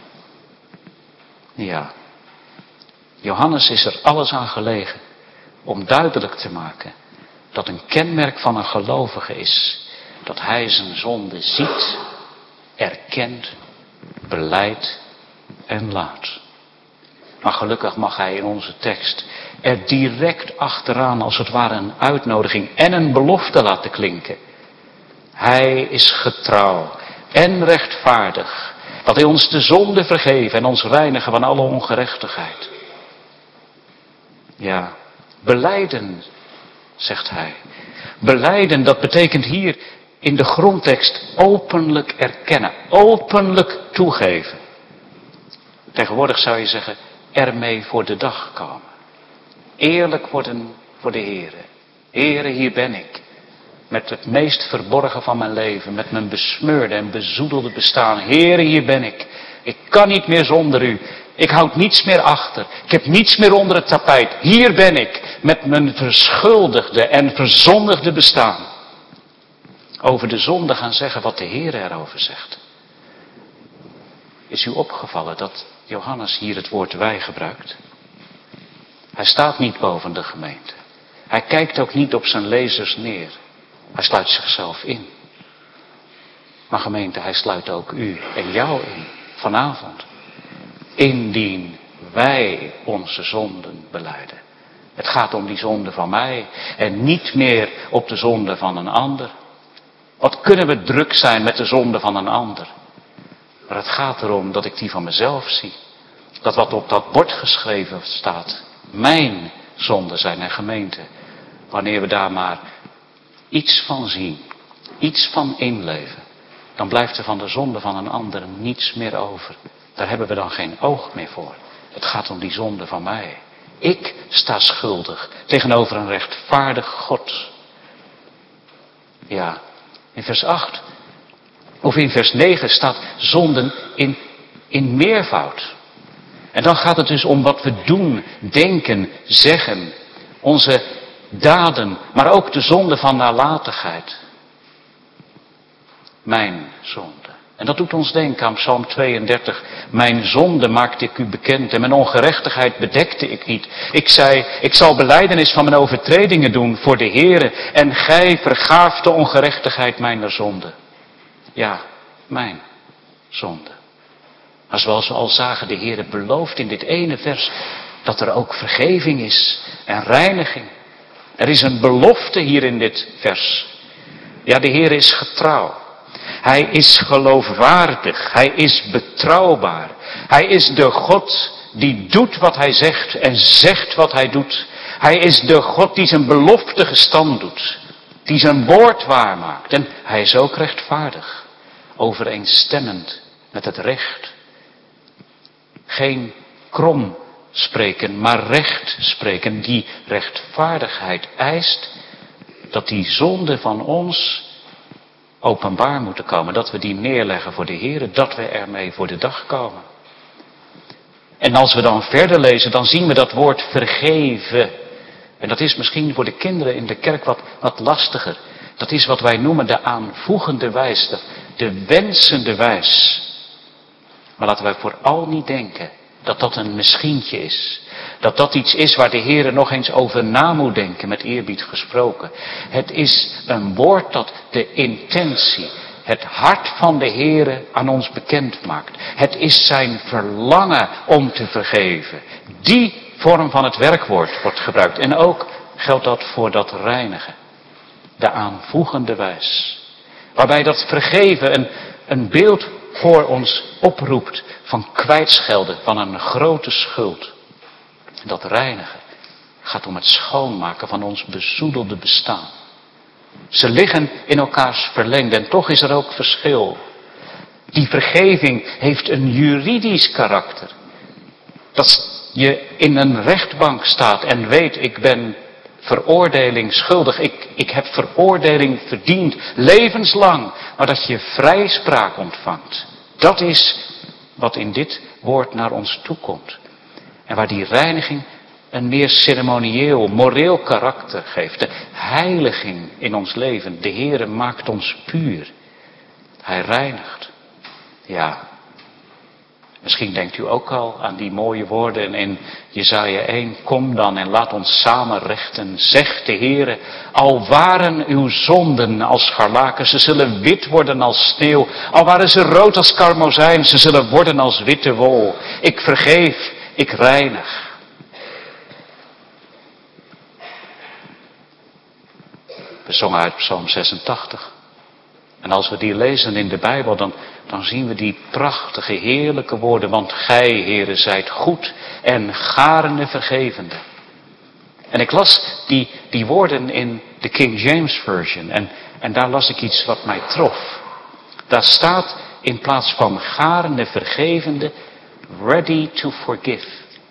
Ja. Johannes is er alles aan gelegen om duidelijk te maken dat een kenmerk van een gelovige is dat hij zijn zonde ziet, erkent, belijdt en laat. Maar gelukkig mag hij in onze tekst er direct achteraan als het ware een uitnodiging en een belofte laten klinken. Hij is getrouw en rechtvaardig, dat hij ons de zonde vergeven en ons reinigen van alle ongerechtigheid. Ja, belijden, zegt hij. Belijden, dat betekent hier in de grondtekst openlijk erkennen, openlijk toegeven. Tegenwoordig zou je zeggen, ermee voor de dag komen. Eerlijk worden voor de Heere. Heere, hier ben ik. Met het meest verborgen van mijn leven. Met mijn besmeurde en bezoedelde bestaan. Heere, hier ben ik. Ik kan niet meer zonder u. Ik houd niets meer achter. Ik heb niets meer onder het tapijt. Hier ben ik. Met mijn verschuldigde en verzondigde bestaan. over de zonde gaan zeggen wat de Heer erover zegt. Is u opgevallen dat Johannes hier het woord wij gebruikt? Hij staat niet boven de gemeente. Hij kijkt ook niet op zijn lezers neer. Hij sluit zichzelf in. Maar gemeente, hij sluit ook u en jou in vanavond. Indien wij onze zonden belijden. Het gaat om die zonde van mij en niet meer op de zonde van een ander. Wat kunnen we druk zijn met de zonde van een ander? Maar het gaat erom dat ik die van mezelf zie. Dat wat op dat bord geschreven staat, mijn zonden zijn en gemeente. Wanneer we daar maar iets van zien, iets van inleven, dan blijft er van de zonde van een ander niets meer over. Daar hebben we dan geen oog meer voor. Het gaat om die zonde van mij. Ik sta schuldig tegenover een rechtvaardig God. Ja, in vers 8 of in vers 9 staat zonden in meervoud. En dan gaat het dus om wat we doen, denken, zeggen. Onze daden, maar ook de zonde van nalatigheid. Mijn zonde. En dat doet ons denken aan Psalm 32. Mijn zonde maakte ik u bekend en mijn ongerechtigheid bedekte ik niet. Ik zei, ik zal belijdenis van mijn overtredingen doen voor de Heere. En gij vergaaft de ongerechtigheid mijner zonde. Ja, mijn zonde. Maar zoals we al zagen, de Heere belooft in dit ene vers dat er ook vergeving is en reiniging. Er is een belofte hier in dit vers. Ja, de Heer is getrouw. Hij is geloofwaardig. Hij is betrouwbaar. Hij is de God die doet wat hij zegt en zegt wat hij doet. Hij is de God die zijn belofte gestand doet. Die zijn woord waarmaakt. En hij is ook rechtvaardig. Overeenstemmend met het recht. Geen krom spreken, maar recht spreken. Die rechtvaardigheid eist dat die zonde van ons openbaar moeten komen. Dat we die neerleggen voor de Heer. Dat we ermee voor de dag komen. En als we dan verder lezen, dan zien we dat woord vergeven. En dat is misschien voor de kinderen in de kerk wat lastiger. Dat is wat wij noemen de aanvoegende wijs. De wensende wijs. Maar laten wij vooral niet denken dat dat een misschientje is. Dat dat iets is waar de Heer nog eens over na moet denken, met eerbied gesproken. Het is een woord dat de intentie, het hart van de Heer aan ons bekend maakt. Het is zijn verlangen om te vergeven. Die vorm van het werkwoord wordt gebruikt. En ook geldt dat voor dat reinigen. De aanvoegende wijs. Waarbij dat vergeven een beeld voor ons oproept van kwijtschelden, van een grote schuld. Dat reinigen gaat om het schoonmaken van ons bezoedelde bestaan. Ze liggen in elkaars verlengde en toch is er ook verschil. Die vergeving heeft een juridisch karakter. Dat je in een rechtbank staat en weet, ik ben veroordeling schuldig. Ik heb veroordeling verdiend, levenslang. Maar dat je vrijspraak ontvangt. Dat is wat in dit woord naar ons toekomt. En waar die reiniging een meer ceremonieel, moreel karakter geeft. De heiliging in ons leven. De Heere maakt ons puur. Hij reinigt. Ja. Misschien denkt u ook al aan die mooie woorden in Jesaja 1. Kom dan en laat ons samen rechten, zegt de Heere. Al waren uw zonden als scharlaken, ze zullen wit worden als sneeuw. Al waren ze rood als karmozijn, ze zullen worden als witte wol. Ik vergeef, ik reinig. We zongen uit Psalm 86. En als we die lezen in de Bijbel, dan zien we die prachtige, heerlijke woorden. Want gij, Heere, zijt goed en garende vergevende. En ik las die woorden in de King James Version. En daar las ik iets wat mij trof. Daar staat in plaats van garende vergevende, ready to forgive.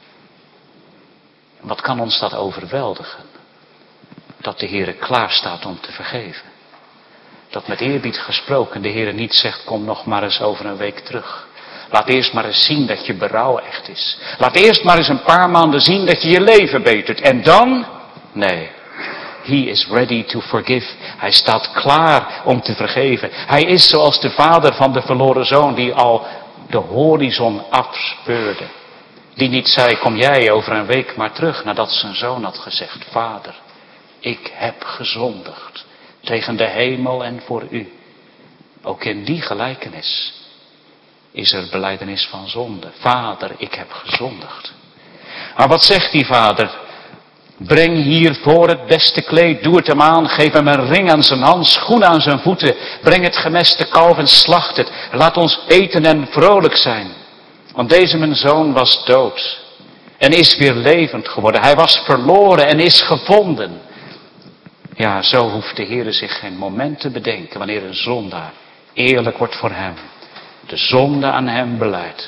Wat kan ons dat overweldigen? Dat de Heere klaar staat om te vergeven. Dat met eerbied gesproken de Heer niet zegt, kom nog maar eens over een week terug. Laat eerst maar eens zien dat je berouw echt is. Laat eerst maar eens een paar maanden zien dat je je leven betert. En dan? Nee. He is ready to forgive. Hij staat klaar om te vergeven. Hij is zoals de vader van de verloren zoon die al de horizon afspeurde. Die niet zei, kom jij over een week maar terug nadat zijn zoon had gezegd, Vader, ik heb gezondigd tegen de hemel en voor u. Ook in die gelijkenis is er belijdenis van zonde. Vader, ik heb gezondigd. Maar wat zegt die vader? Breng hiervoor het beste kleed, doe het hem aan, geef hem een ring aan zijn hand, schoen aan zijn voeten. Breng het gemeste kalf en slacht het. Laat ons eten en vrolijk zijn. Want deze mijn zoon was dood en is weer levend geworden. Hij was verloren en is gevonden. Ja, zo hoeft de Heer zich geen moment te bedenken wanneer een zondaar eerlijk wordt voor hem. De zonde aan hem belijdt.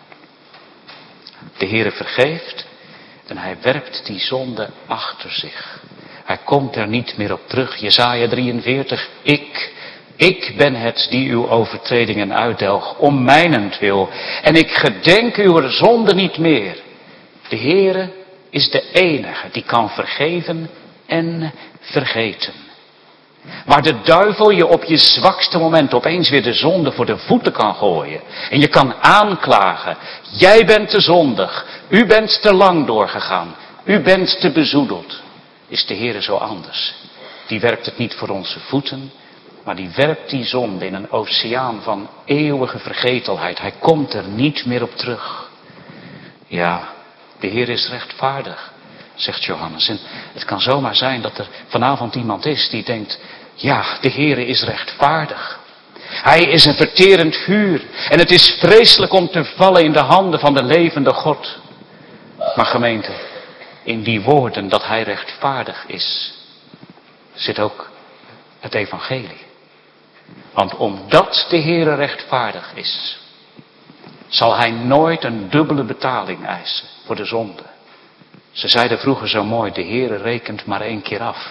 De Heer vergeeft en hij werpt die zonde achter zich. Hij komt er niet meer op terug. Jesaja 43, ik ben het die uw overtredingen uitdelg om mijnentwil. En ik gedenk uw zonde niet meer. De Heere is de enige die kan vergeven en vergeten. Waar de duivel je op je zwakste moment opeens weer de zonde voor de voeten kan gooien. En je kan aanklagen. Jij bent te zondig. U bent te lang doorgegaan. U bent te bezoedeld. Is de Heere zo anders. Die werpt het niet voor onze voeten. Maar die werpt die zonde in een oceaan van eeuwige vergetelheid. Hij komt er niet meer op terug. Ja, de Heer is rechtvaardig, zegt Johannes. En het kan zomaar zijn dat er vanavond iemand is die denkt, ja, de Heer is rechtvaardig. Hij is een verterend vuur. En het is vreselijk om te vallen in de handen van de levende God. Maar gemeente, in die woorden dat hij rechtvaardig is, zit ook het evangelie. Want omdat de Heere rechtvaardig is, zal hij nooit een dubbele betaling eisen voor de zonde. Ze zeiden vroeger zo mooi, de Heere rekent maar 1 keer af.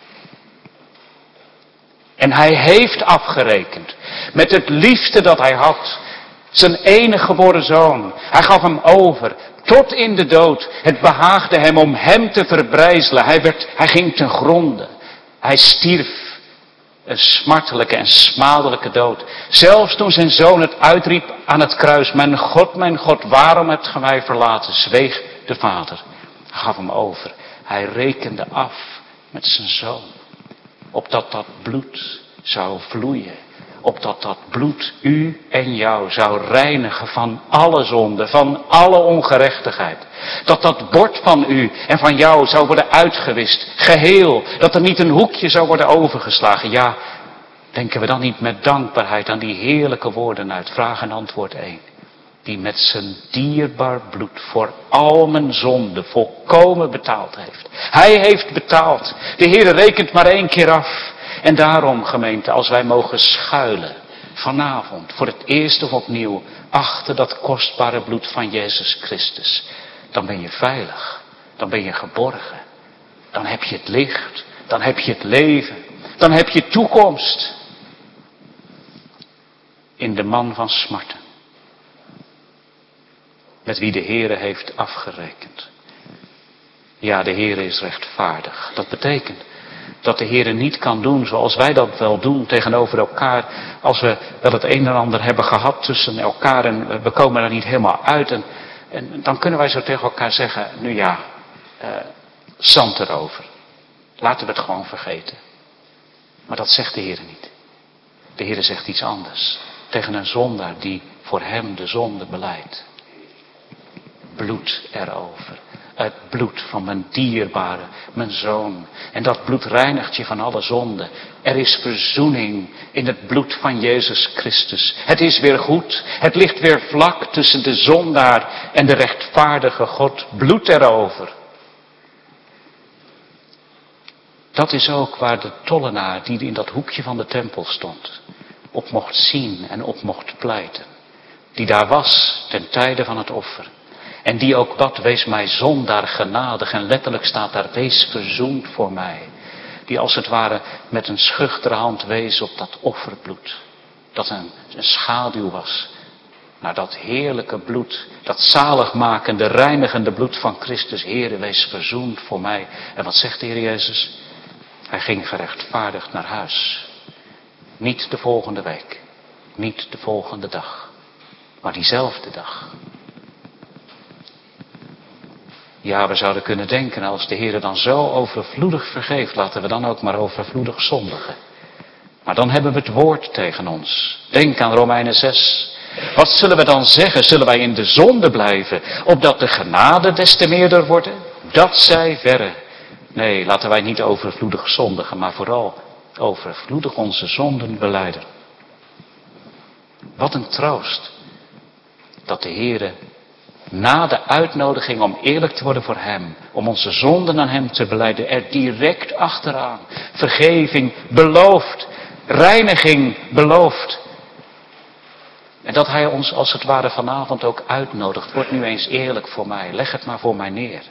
En hij heeft afgerekend met het liefste dat hij had. Zijn enige geboren zoon. Hij gaf hem over tot in de dood. Het behaagde hem om hem te verbrijzelen. Hij ging ten gronde. Hij stierf een smartelijke en smadelijke dood. Zelfs toen zijn zoon het uitriep aan het kruis. Mijn God, waarom hebt gij mij verlaten? Zweeg de vader. Hij gaf hem over. Hij rekende af met zijn zoon. Opdat dat bloed zou vloeien. Opdat dat bloed u en jou zou reinigen van alle zonde, van alle ongerechtigheid. Dat dat bord van u en van jou zou worden uitgewist, geheel. Dat er niet een hoekje zou worden overgeslagen. Ja, denken we dan niet met dankbaarheid aan die heerlijke woorden uit Vraag en Antwoord 1. Die met zijn dierbaar bloed voor al mijn zonde volkomen betaald heeft. Hij heeft betaald. De Heer rekent maar 1 keer af. En daarom, gemeente, als wij mogen schuilen vanavond voor het eerst of opnieuw achter dat kostbare bloed van Jezus Christus, dan ben je veilig, dan ben je geborgen, dan heb je het licht, dan heb je het leven, dan heb je toekomst in de man van smarten, met wie de Heere heeft afgerekend. Ja, de Heere is rechtvaardig. Dat betekent dat de Heere niet kan doen zoals wij dat wel doen tegenover elkaar. Als we wel het een en ander hebben gehad tussen elkaar en we komen er niet helemaal uit. En dan kunnen wij zo tegen elkaar zeggen, nu ja, zand erover. Laten we het gewoon vergeten. Maar dat zegt de Heere niet. De Heere zegt iets anders. Tegen een zondaar die voor hem de zonde belijdt. Bloed erover. Het bloed van mijn dierbare, mijn zoon. En dat bloed reinigt je van alle zonde. Er is verzoening in het bloed van Jezus Christus. Het is weer goed. Het ligt weer vlak tussen de zondaar en de rechtvaardige God. Bloed erover. Dat is ook waar de tollenaar die in dat hoekje van de tempel stond, op mocht zien en op mocht pleiten. Die daar was ten tijde van het offer. En die ook bad, wees mij zondaar genadig. En letterlijk staat daar, wees verzoend voor mij. Die als het ware met een schuchtere hand wees op dat offerbloed. Dat een schaduw was naar dat heerlijke bloed. Dat zaligmakende, reinigende bloed van Christus. Heere, wees verzoend voor mij. En wat zegt de Heer Jezus? Hij ging gerechtvaardigd naar huis. Niet de volgende week, niet de volgende dag, maar diezelfde dag. Ja, we zouden kunnen denken, als de Heer dan zo overvloedig vergeeft, laten we dan ook maar overvloedig zondigen. Maar dan hebben we het woord tegen ons. Denk aan Romeinen 6. Wat zullen we dan zeggen? Zullen wij in de zonde blijven, opdat de genade des te meerder worden? Dat zij verre. Nee, laten wij niet overvloedig zondigen, maar vooral overvloedig onze zonden belijden. Wat een troost dat de Heere na de uitnodiging om eerlijk te worden voor Hem, om onze zonden aan Hem te belijden, er direct achteraan vergeving belooft, reiniging belooft. En dat Hij ons als het ware vanavond ook uitnodigt. Word nu eens eerlijk voor mij, leg het maar voor mij neer.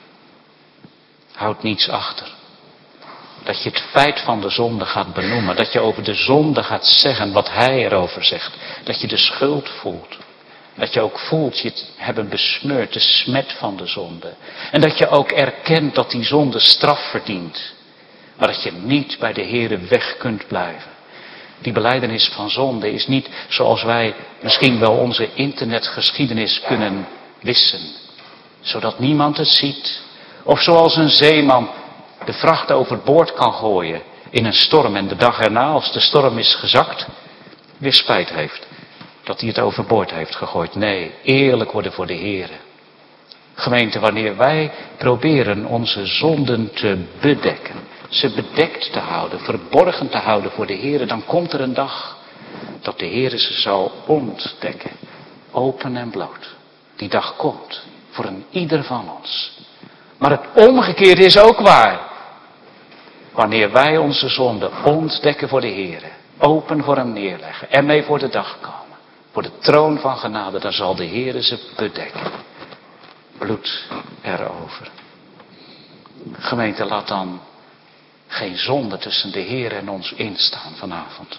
Houd niets achter. Dat je het feit van de zonde gaat benoemen. Dat je over de zonde gaat zeggen wat Hij erover zegt. Dat je de schuld voelt. Dat je ook voelt je het hebben besmeurd, de smet van de zonde. En dat je ook erkent dat die zonde straf verdient. Maar dat je niet bij de Heere weg kunt blijven. Die belijdenis van zonde is niet zoals wij misschien wel onze internetgeschiedenis kunnen wissen. Zodat niemand het ziet. Of zoals een zeeman de vracht overboord kan gooien in een storm en de dag erna, als de storm is gezakt, weer spijt heeft dat hij het overboord heeft gegooid. Nee, eerlijk worden voor de Heere. Gemeente, wanneer wij proberen onze zonden te bedekken, ze bedekt te houden, verborgen te houden voor de Heere, dan komt er een dag dat de Heere ze zal ontdekken, open en bloot. Die dag komt voor een ieder van ons. Maar het omgekeerde is ook waar. Wanneer wij onze zonden ontdekken voor de Heere, open voor Hem neerleggen, ermee voor de dag komen, voor de troon van genade, dan zal de Heere ze bedekken. Bloed erover. Gemeente, laat dan geen zonde tussen de Heere en ons instaan vanavond.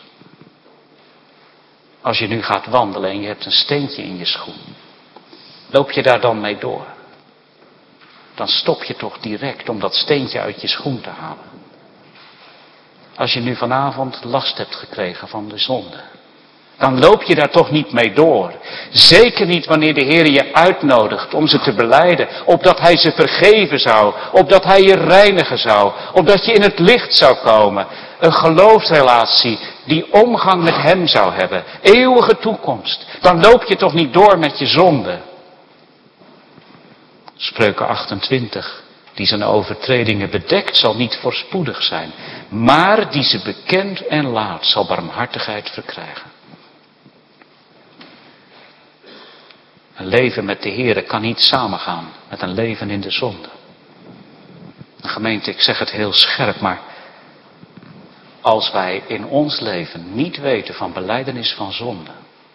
Als je nu gaat wandelen en je hebt een steentje in je schoen, loop je daar dan mee door? Dan stop je toch direct om dat steentje uit je schoen te halen. Als je nu vanavond last hebt gekregen van de zonde, dan loop je daar toch niet mee door. Zeker niet wanneer de Heer je uitnodigt om ze te belijden, opdat Hij ze vergeven zou, opdat Hij je reinigen zou, opdat je in het licht zou komen. Een geloofsrelatie die omgang met Hem zou hebben, eeuwige toekomst. Dan loop je toch niet door met je zonde. Spreuken 28, die zijn overtredingen bedekt, zal niet voorspoedig zijn. Maar die ze bekent en laat, zal barmhartigheid verkrijgen. Een leven met de Heere kan niet samengaan met een leven in de zonde. Gemeente, ik zeg het heel scherp, maar als wij in ons leven niet weten van belijdenis van zonde,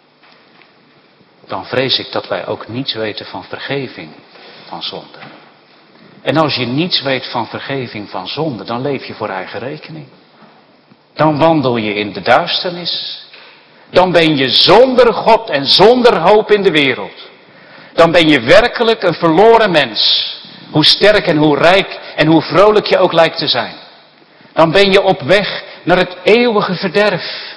dan vrees ik dat wij ook niets weten van vergeving van zonde. En als je niets weet van vergeving van zonde, dan leef je voor eigen rekening. Dan wandel je in de duisternis. Dan ben je zonder God en zonder hoop in de wereld. Dan ben je werkelijk een verloren mens. Hoe sterk en hoe rijk en hoe vrolijk je ook lijkt te zijn. Dan ben je op weg naar het eeuwige verderf.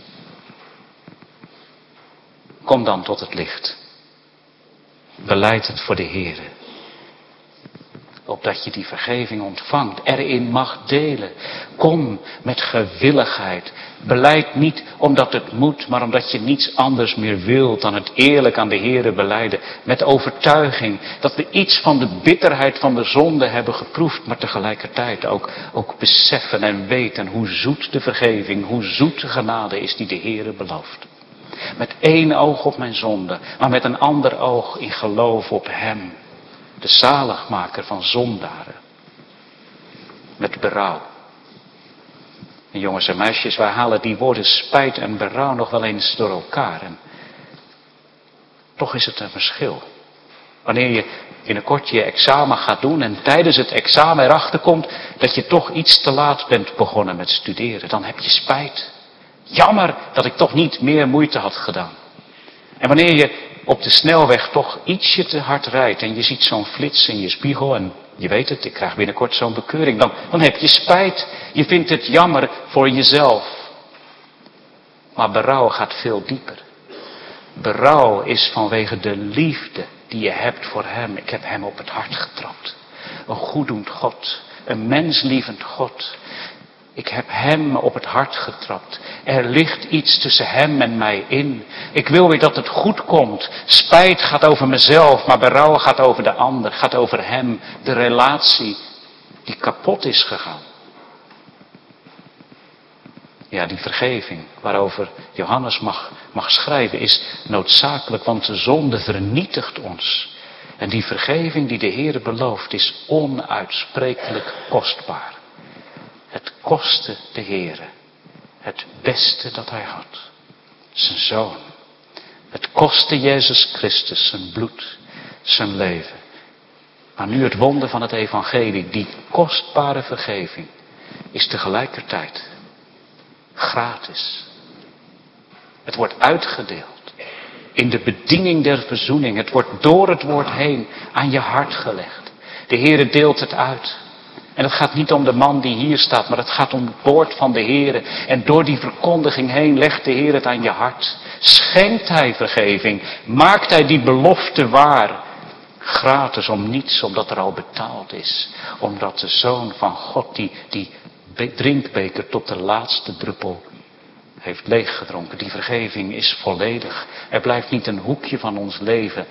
Kom dan tot het licht. Belijd het voor de Heere. Opdat je die vergeving ontvangt, erin mag delen. Kom met gewilligheid. Belijd niet omdat het moet, maar omdat je niets anders meer wilt dan het eerlijk aan de Heere belijden. Met overtuiging dat we iets van de bitterheid van de zonde hebben geproefd, maar tegelijkertijd ook beseffen en weten hoe zoet de vergeving, hoe zoet de genade is die de Heere belooft. Met één oog op mijn zonde, maar met een ander oog in geloof op Hem. De zaligmaker van zondaren. Met berouw. En jongens en meisjes, wij halen die woorden spijt en berouw nog wel eens door elkaar. En toch is het een verschil. Wanneer je binnenkort je examen gaat doen en tijdens het examen erachter komt dat je toch iets te laat bent begonnen met studeren, dan heb je spijt. Jammer dat ik toch niet meer moeite had gedaan. En wanneer je op de snelweg toch ietsje te hard rijdt en je ziet zo'n flits in je spiegel en Je weet het, ik krijg binnenkort zo'n bekeuring. Dan heb je spijt. Je vindt het jammer voor jezelf. Maar berouw gaat veel dieper. Berouw is vanwege de liefde die je hebt voor hem. Ik heb hem op het hart getrapt. Een goeddoend God. Een menslievend God. Ik heb hem op het hart getrapt. Er ligt iets tussen hem en mij in. Ik wil weer dat het goed komt. Spijt gaat over mezelf, maar berouw gaat over de ander. Gaat over hem. De relatie die kapot is gegaan. Ja, die vergeving waarover Johannes mag schrijven is noodzakelijk, want de zonde vernietigt ons. En die vergeving die de Heer belooft is onuitsprekelijk kostbaar. Het kostte de Heer het beste dat hij had. Zijn zoon. Het kostte Jezus Christus zijn bloed, zijn leven. Maar nu het wonder van het evangelie, die kostbare vergeving, is tegelijkertijd gratis. Het wordt uitgedeeld in de bediening der verzoening. Het wordt door het woord heen aan je hart gelegd. De Heere deelt het uit. En het gaat niet om de man die hier staat, maar het gaat om het woord van de Heere. En door die verkondiging heen legt de Heer het aan je hart. Schenkt hij vergeving. Maakt hij die belofte waar. Gratis om niets, omdat er al betaald is. Omdat de Zoon van God die drinkbeker tot de laatste druppel heeft leeggedronken. Die vergeving is volledig. Er blijft niet een hoekje van ons leven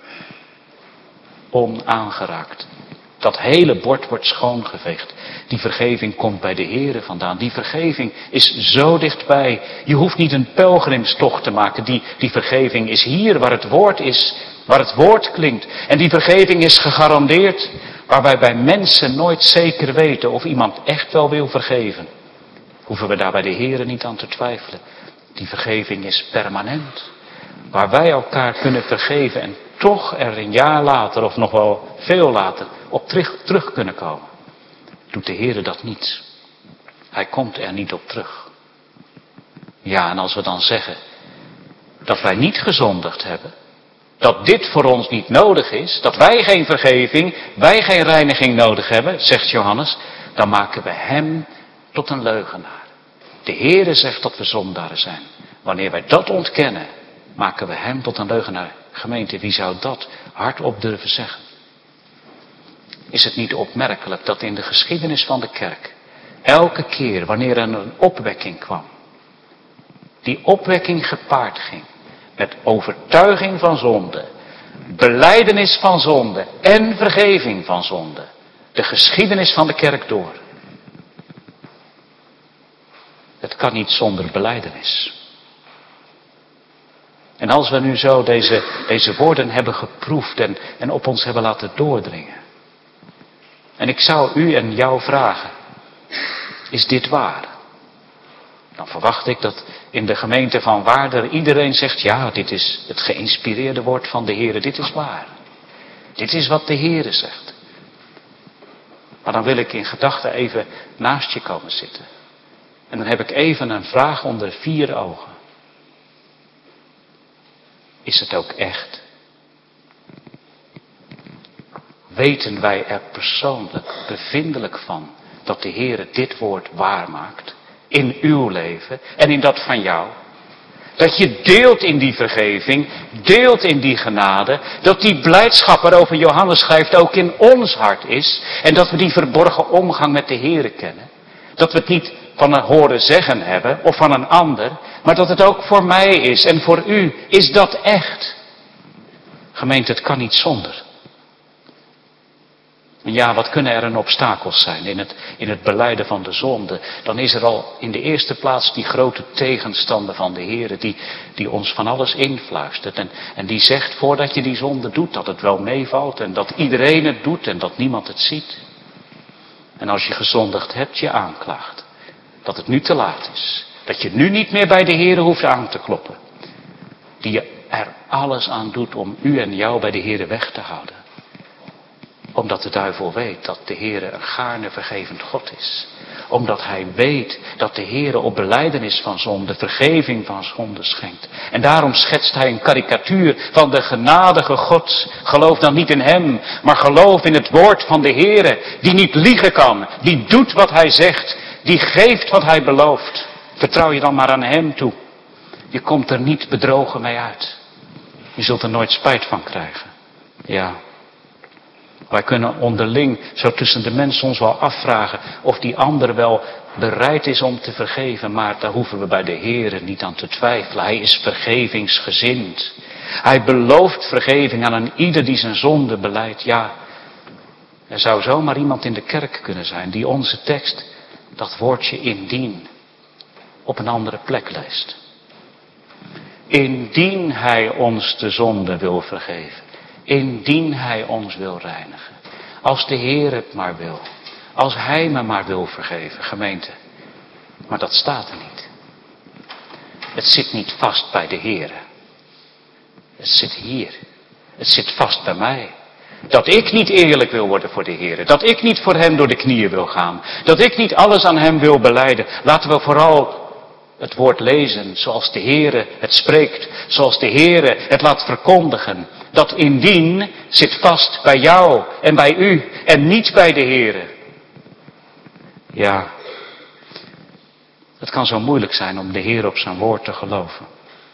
onaangeraakt. Dat hele bord wordt schoongeveegd. Die vergeving komt bij de Heere vandaan. Die vergeving is zo dichtbij. Je hoeft niet een pelgrimstocht te maken. Die vergeving is hier waar het woord is. Waar het woord klinkt. En die vergeving is gegarandeerd. Waar wij bij mensen nooit zeker weten of iemand echt wel wil vergeven. Hoeven we daar bij de Heere niet aan te twijfelen. Die vergeving is permanent. Waar wij elkaar kunnen vergeven en toch er een jaar later of nog wel veel later op terug kunnen komen. Doet de Heere dat niet. Hij komt er niet op terug. Ja, en als we dan zeggen dat wij niet gezondigd hebben, dat dit voor ons niet nodig is, dat wij geen vergeving, wij geen reiniging nodig hebben, zegt Johannes, dan maken we hem tot een leugenaar. De Heere zegt dat we zondaren zijn. Wanneer wij dat ontkennen, maken we hem tot een leugenaar. Gemeente, wie zou dat hardop durven zeggen? Is het niet opmerkelijk dat in de geschiedenis van de kerk, elke keer wanneer er een opwekking kwam, die opwekking gepaard ging met overtuiging van zonde, belijdenis van zonde en vergeving van zonde. De geschiedenis van de kerk door. Het kan niet zonder belijdenis. En als we nu zo deze woorden hebben geproefd en op ons hebben laten doordringen. En ik zou u en jou vragen, is dit waar? Dan verwacht ik dat in de gemeente van Waarder iedereen zegt, ja, dit is het geïnspireerde woord van de Heere, dit is waar. Dit is wat de Heere zegt. Maar dan wil ik in gedachten even naast je komen zitten. En dan heb ik even een vraag onder 4 ogen. Is het ook echt? Weten wij er persoonlijk, bevindelijk van, dat de Heere dit woord waarmaakt? In uw leven en in dat van jou? Dat je deelt in die vergeving, deelt in die genade, dat die blijdschap waarover Johannes schrijft ook in ons hart is. En dat we die verborgen omgang met de Heere kennen. Dat we het niet van een horen zeggen hebben of van een ander, maar dat het ook voor mij is en voor u. Is dat echt? Gemeente, het kan niet zonder. Ja, wat kunnen er een obstakels zijn in het belijden van de zonde? Dan is er al in de eerste plaats die grote tegenstander van de Heere die ons van alles influistert. En die zegt voordat je die zonde doet dat het wel meevalt en dat iedereen het doet en dat niemand het ziet. En als je gezondigd hebt, je aanklaagt. Dat het nu te laat is. Dat je nu niet meer bij de Heere hoeft aan te kloppen. Die er alles aan doet om u en jou bij de Heere weg te houden. Omdat de duivel weet dat de Heere een gaarne vergevend God is. Omdat hij weet dat de Heere op belijdenis van zonde, vergeving van zonde schenkt. En daarom schetst hij een karikatuur van de genadige God. Geloof dan niet in hem, maar geloof in het woord van de Heere. Die niet liegen kan, die doet wat hij zegt, die geeft wat hij belooft. Vertrouw je dan maar aan hem toe. Je komt er niet bedrogen mee uit. Je zult er nooit spijt van krijgen. Ja. Wij kunnen onderling zo tussen de mensen ons wel afvragen of die ander wel bereid is om te vergeven. Maar daar hoeven we bij de Heere niet aan te twijfelen. Hij is vergevingsgezind. Hij belooft vergeving aan een ieder die zijn zonde belijdt. Ja, er zou zomaar iemand in de kerk kunnen zijn die onze tekst, dat woordje indien, op een andere plek leest. Indien hij ons de zonde wil vergeven. Indien hij ons wil reinigen. Als de Heer het maar wil. Als hij me maar wil vergeven, gemeente. Maar dat staat er niet. Het zit niet vast bij de Heer. Het zit hier. Het zit vast bij mij. Dat ik niet eerlijk wil worden voor de Heer. Dat ik niet voor hem door de knieën wil gaan. Dat ik niet alles aan hem wil belijden. Laten we vooral het woord lezen zoals de Heere het spreekt. Zoals de Heere het laat verkondigen. Dat indien zit vast bij jou en bij u en niet bij de Heere. Ja, het kan zo moeilijk zijn om de Heer op zijn woord te geloven.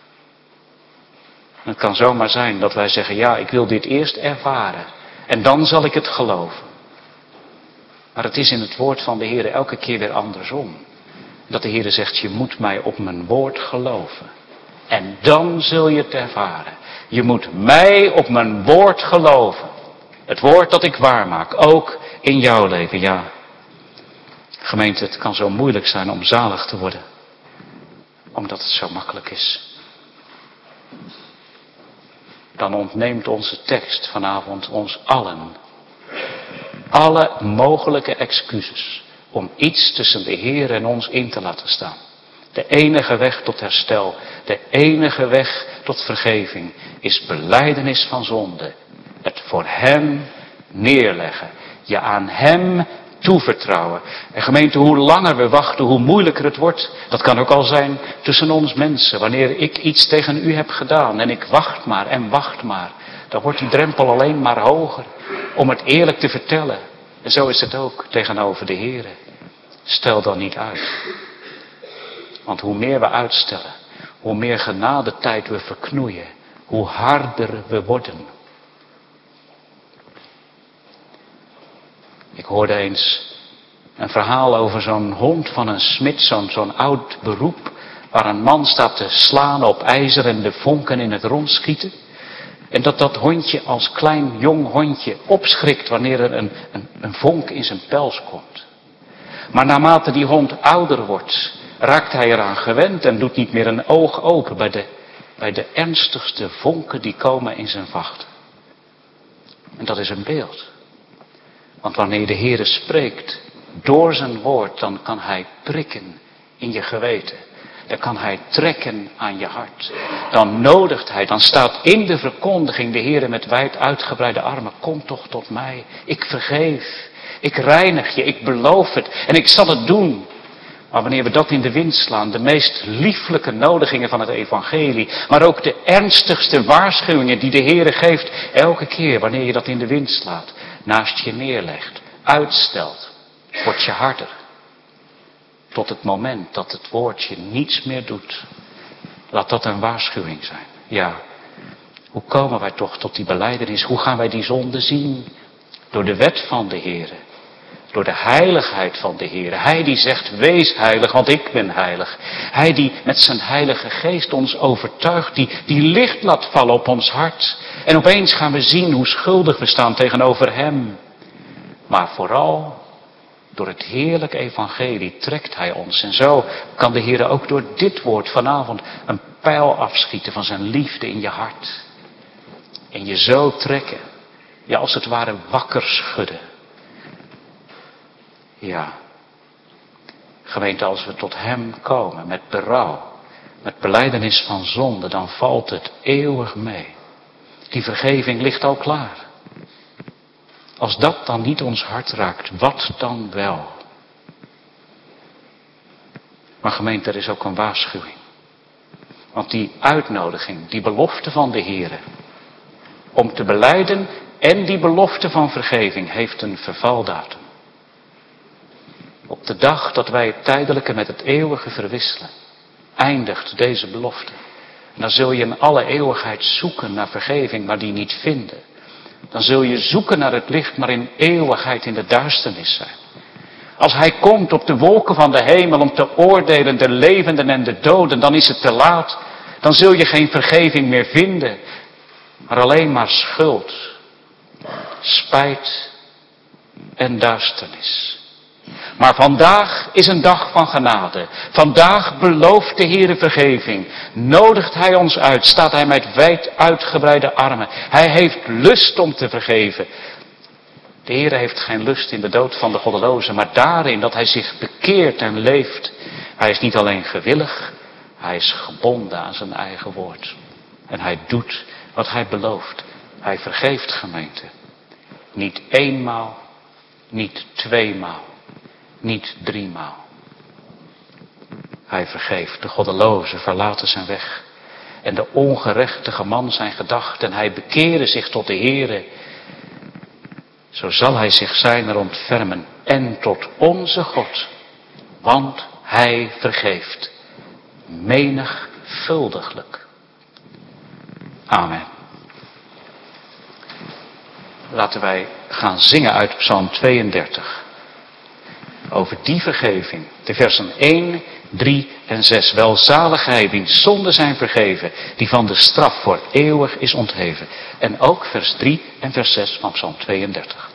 Het kan zomaar zijn dat wij zeggen, ja, ik wil dit eerst ervaren en dan zal ik het geloven. Maar het is in het woord van de Heer elke keer weer andersom. Dat de Heer zegt, je moet mij op mijn woord geloven. En dan zul je het ervaren. Je moet mij op mijn woord geloven. Het woord dat ik waarmaak, ook in jouw leven, ja. Gemeente, het kan zo moeilijk zijn om zalig te worden. Omdat het zo makkelijk is. Dan ontneemt onze tekst vanavond ons allen alle mogelijke excuses om iets tussen de Heer en ons in te laten staan. De enige weg tot herstel, de enige weg tot vergeving is belijdenis van zonde. Het voor hem neerleggen, je aan hem toevertrouwen. En gemeente, hoe langer we wachten, hoe moeilijker het wordt. Dat kan ook al zijn tussen ons mensen. Wanneer ik iets tegen u heb gedaan en ik wacht maar en wacht maar. Dan wordt die drempel alleen maar hoger om het eerlijk te vertellen. En zo is het ook tegenover de Heere. Stel dan niet uit. Want hoe meer we uitstellen, hoe meer genadetijd we verknoeien, hoe harder we worden. Ik hoorde eens een verhaal over zo'n hond van een smid, zo'n oud beroep, waar een man staat te slaan op ijzer en de vonken in het rond schieten. En dat hondje als klein jong hondje opschrikt wanneer er een vonk in zijn pels komt. Maar naarmate die hond ouder wordt, raakt hij eraan gewend en doet niet meer een oog open bij de ernstigste vonken die komen in zijn vacht. En dat is een beeld. Want wanneer de Heere spreekt door zijn woord, dan kan hij prikken in je geweten. Dan kan hij trekken aan je hart. Dan nodigt hij, dan staat in de verkondiging de Heere met wijd uitgebreide armen. Kom toch tot mij, ik vergeef, ik reinig je, ik beloof het en ik zal het doen. Maar wanneer we dat in de wind slaan, de meest lieflijke nodigingen van het evangelie, maar ook de ernstigste waarschuwingen die de Heere geeft, elke keer wanneer je dat in de wind slaat, naast je neerlegt, uitstelt, wordt je harder. Tot het moment dat het woordje niets meer doet. Laat dat een waarschuwing zijn. Ja, hoe komen wij toch tot die belijdenis? Hoe gaan wij die zonde zien? Door de wet van de Heere. Door de heiligheid van de Heere. Hij die zegt, wees heilig, want ik ben heilig. Hij die met zijn heilige geest ons overtuigt, die licht laat vallen op ons hart. En opeens gaan we zien hoe schuldig we staan tegenover hem. Maar vooral door het heerlijke evangelie trekt hij ons. En zo kan de Heer ook door dit woord vanavond een pijl afschieten van zijn liefde in je hart. En je zo trekken. Ja, als het ware wakker schudden. Ja. Gemeente, als we tot hem komen met berouw, met belijdenis van zonde, dan valt het eeuwig mee. Die vergeving ligt al klaar. Als dat dan niet ons hart raakt, wat dan wel? Maar gemeente, er is ook een waarschuwing. Want die uitnodiging, die belofte van de Heere om te belijden en die belofte van vergeving heeft een vervaldatum. Op de dag dat wij het tijdelijke met het eeuwige verwisselen, eindigt deze belofte. En dan zul je in alle eeuwigheid zoeken naar vergeving, maar die niet vinden. Dan zul je zoeken naar het licht, maar in eeuwigheid in de duisternis zijn. Als hij komt op de wolken van de hemel om te oordelen de levenden en de doden, dan is het te laat. Dan zul je geen vergeving meer vinden, maar alleen maar schuld, spijt en duisternis. Maar vandaag is een dag van genade. Vandaag belooft de Heere vergeving. Nodigt hij ons uit, staat hij met wijd uitgebreide armen. Hij heeft lust om te vergeven. De Heere heeft geen lust in de dood van de goddeloze, maar daarin dat hij zich bekeert en leeft. Hij is niet alleen gewillig, hij is gebonden aan zijn eigen woord. En hij doet wat hij belooft. Hij vergeeft, gemeente. Niet eenmaal, niet tweemaal, niet driemaal. Hij vergeeft. De goddeloze verlaten zijn weg. En de ongerechtige man zijn gedachten. En hij bekeerde zich tot de Heere. Zo zal hij zich zijner ontfermen. En tot onze God. Want hij vergeeft. Menigvuldiglijk. Amen. Laten wij gaan zingen uit Psalm 32. Over die vergeving. De versen 1, 3 en 6. Welzalig hij wiens zonden zijn vergeven. Die van de straf voor eeuwig is ontheven. En ook vers 3 en vers 6 van Psalm 32.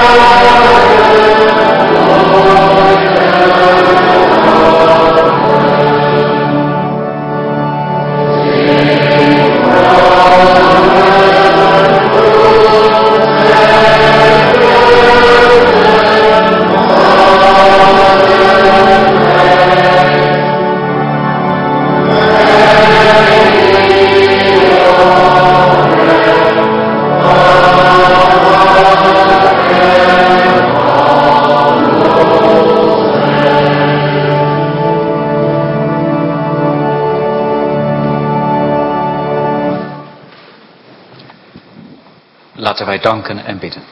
Laten wij danken en bidden.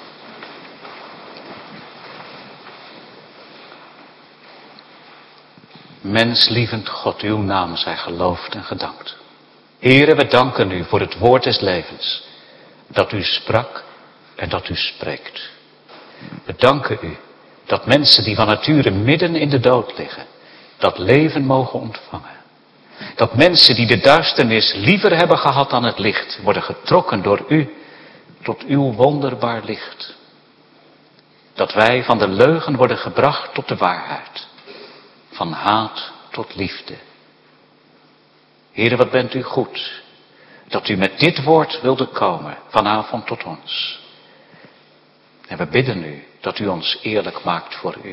Menslievend God, uw naam zij geloofd en gedankt. Heere, we danken u voor het woord des levens, dat u sprak en dat u spreekt. We danken u dat mensen die van nature midden in de dood liggen, dat leven mogen ontvangen. Dat mensen die de duisternis liever hebben gehad dan het licht, worden getrokken door u tot uw wonderbaar licht. Dat wij van de leugen worden gebracht tot de waarheid. Van haat tot liefde. Heere, wat bent u goed, dat u met dit woord wilde komen vanavond tot ons. En we bidden u dat u ons eerlijk maakt voor u.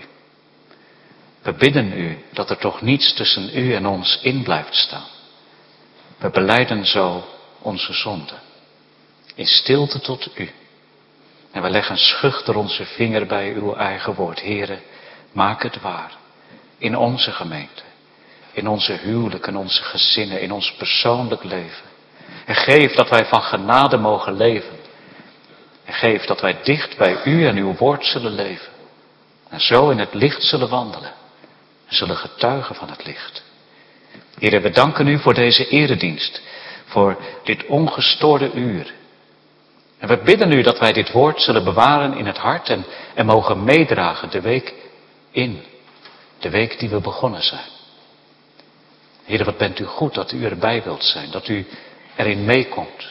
We bidden u dat er toch niets tussen u en ons in blijft staan. We belijden zo onze zonden. In stilte tot u. En we leggen schuchter onze vinger bij uw eigen woord. Heere, maak het waar. In onze gemeente. In onze huwelijk, in onze gezinnen, in ons persoonlijk leven. En geef dat wij van genade mogen leven. En geef dat wij dicht bij u en uw woord zullen leven. En zo in het licht zullen wandelen. En zullen getuigen van het licht. Heere, we danken u voor deze eredienst. Voor dit ongestoorde uur. En we bidden u dat wij dit woord zullen bewaren in het hart en mogen meedragen de week in. De week die we begonnen zijn. Heere, wat bent u goed dat u erbij wilt zijn. Dat u erin meekomt.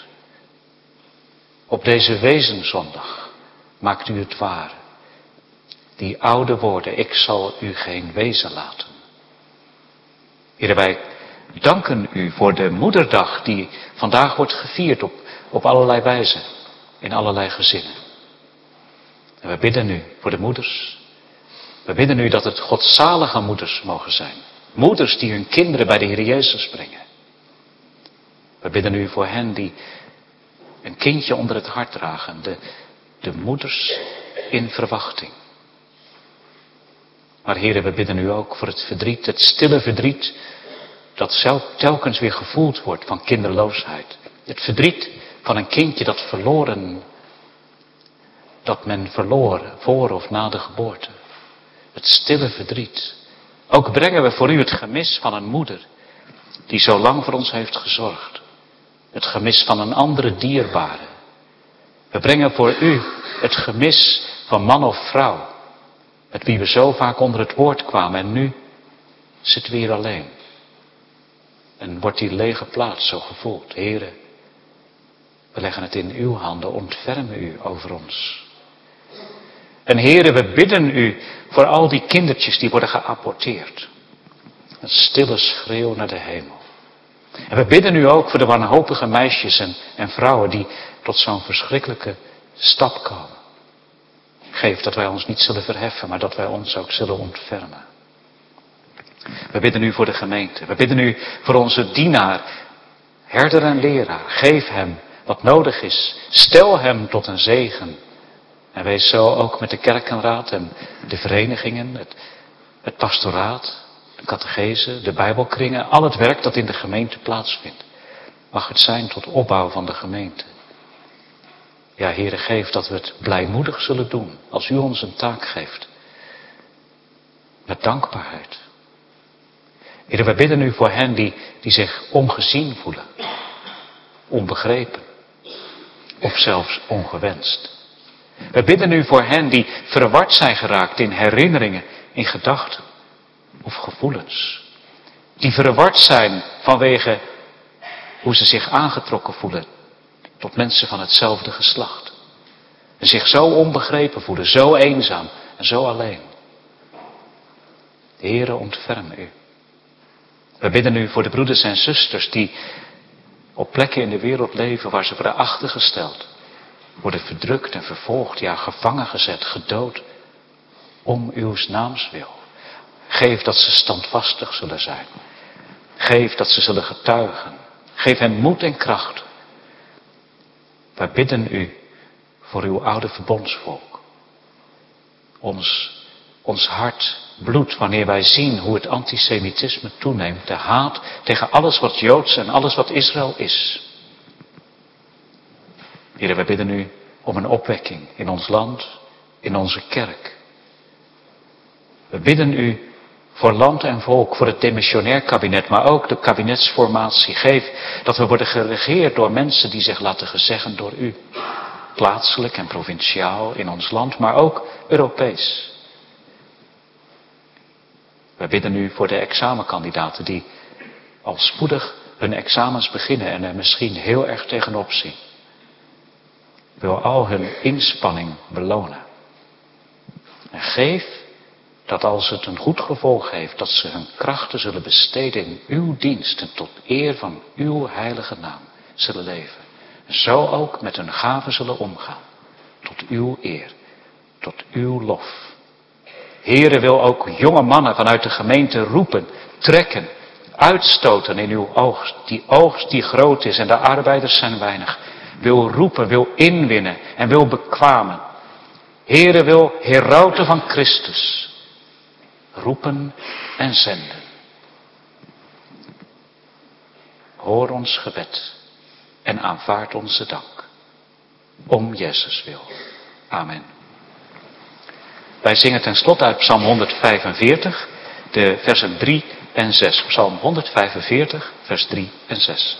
Op deze wezenzondag maakt u het waar. Die oude woorden, ik zal u geen wezen laten. Heere, wij danken u voor de moederdag die vandaag wordt gevierd op allerlei wijzen. In allerlei gezinnen. En we bidden u voor de moeders. We bidden u dat het godzalige moeders mogen zijn. Moeders die hun kinderen bij de Heer Jezus brengen. We bidden u voor hen die een kindje onder het hart dragen. De moeders in verwachting. Maar Heere, we bidden u ook voor het verdriet, het stille verdriet. Dat telkens weer gevoeld wordt van kinderloosheid. Het verdriet van een kindje dat men verloor voor of na de geboorte. Het stille verdriet. Ook brengen we voor u het gemis van een moeder die zo lang voor ons heeft gezorgd. Het gemis van een andere dierbare. We brengen voor u het gemis van man of vrouw, met wie we zo vaak onder het woord kwamen en nu zitten we hier alleen. En wordt die lege plaats zo gevoeld. Heere, we leggen het in uw handen, ontfermen u over ons. En Heere, we bidden u voor al die kindertjes die worden geaborteerd. Een stille schreeuw naar de hemel. En we bidden u ook voor de wanhopige meisjes en vrouwen die tot zo'n verschrikkelijke stap komen. Geef dat wij ons niet zullen verheffen, maar dat wij ons ook zullen ontfermen. We bidden u voor de gemeente. We bidden u voor onze dienaar, herder en leraar. Geef hem wat nodig is. Stel hem tot een zegen. En wees zo ook met de kerkenraad en de verenigingen, het pastoraat, de catechese, de bijbelkringen, al het werk dat in de gemeente plaatsvindt. Mag het zijn tot opbouw van de gemeente. Ja, Heere, geef dat we het blijmoedig zullen doen, als u ons een taak geeft. Met dankbaarheid. Heere, we bidden u voor hen die zich ongezien voelen, onbegrepen of zelfs ongewenst. We bidden u voor hen die verward zijn geraakt in herinneringen, in gedachten of gevoelens. Die verward zijn vanwege hoe ze zich aangetrokken voelen tot mensen van hetzelfde geslacht. En zich zo onbegrepen voelen, zo eenzaam en zo alleen. Heere, ontferm u. We bidden u voor de broeders en zusters die op plekken in de wereld leven waar ze worden achtergesteld. Worden verdrukt en vervolgd, ja gevangen gezet, gedood. Om uw naams wil. Geef dat ze standvastig zullen zijn. Geef dat ze zullen getuigen. Geef hen moed en kracht. Wij bidden u voor uw oude verbondsvolk. Ons hart bloedt wanneer wij zien hoe het antisemitisme toeneemt. De haat tegen alles wat Joods en alles wat Israël is. Heere, wij bidden u om een opwekking in ons land, in onze kerk. We bidden u voor land en volk, voor het demissionair kabinet, maar ook de kabinetsformatie. Geef dat we worden geregeerd door mensen die zich laten gezeggen door u. Plaatselijk en provinciaal in ons land, maar ook Europees. We bidden u voor de examenkandidaten die al spoedig hun examens beginnen en er misschien heel erg tegenop zien. Wil al hun inspanning belonen. En geef dat als het een goed gevolg heeft, dat ze hun krachten zullen besteden in uw dienst en tot eer van uw heilige naam zullen leven. En zo ook met hun gaven zullen omgaan. Tot uw eer, tot uw lof. Heere, wil ook jonge mannen vanuit de gemeente roepen, trekken, uitstoten in uw oogst die groot is en de arbeiders zijn weinig. Wil roepen, wil inwinnen en wil bekwamen. Heere, wil herauten van Christus roepen en zenden. Hoor ons gebed en aanvaard onze dank. Om Jezus wil. Amen. Wij zingen ten slotte uit Psalm 145, de versen 3 en 6. Psalm 145, vers 3 en 6.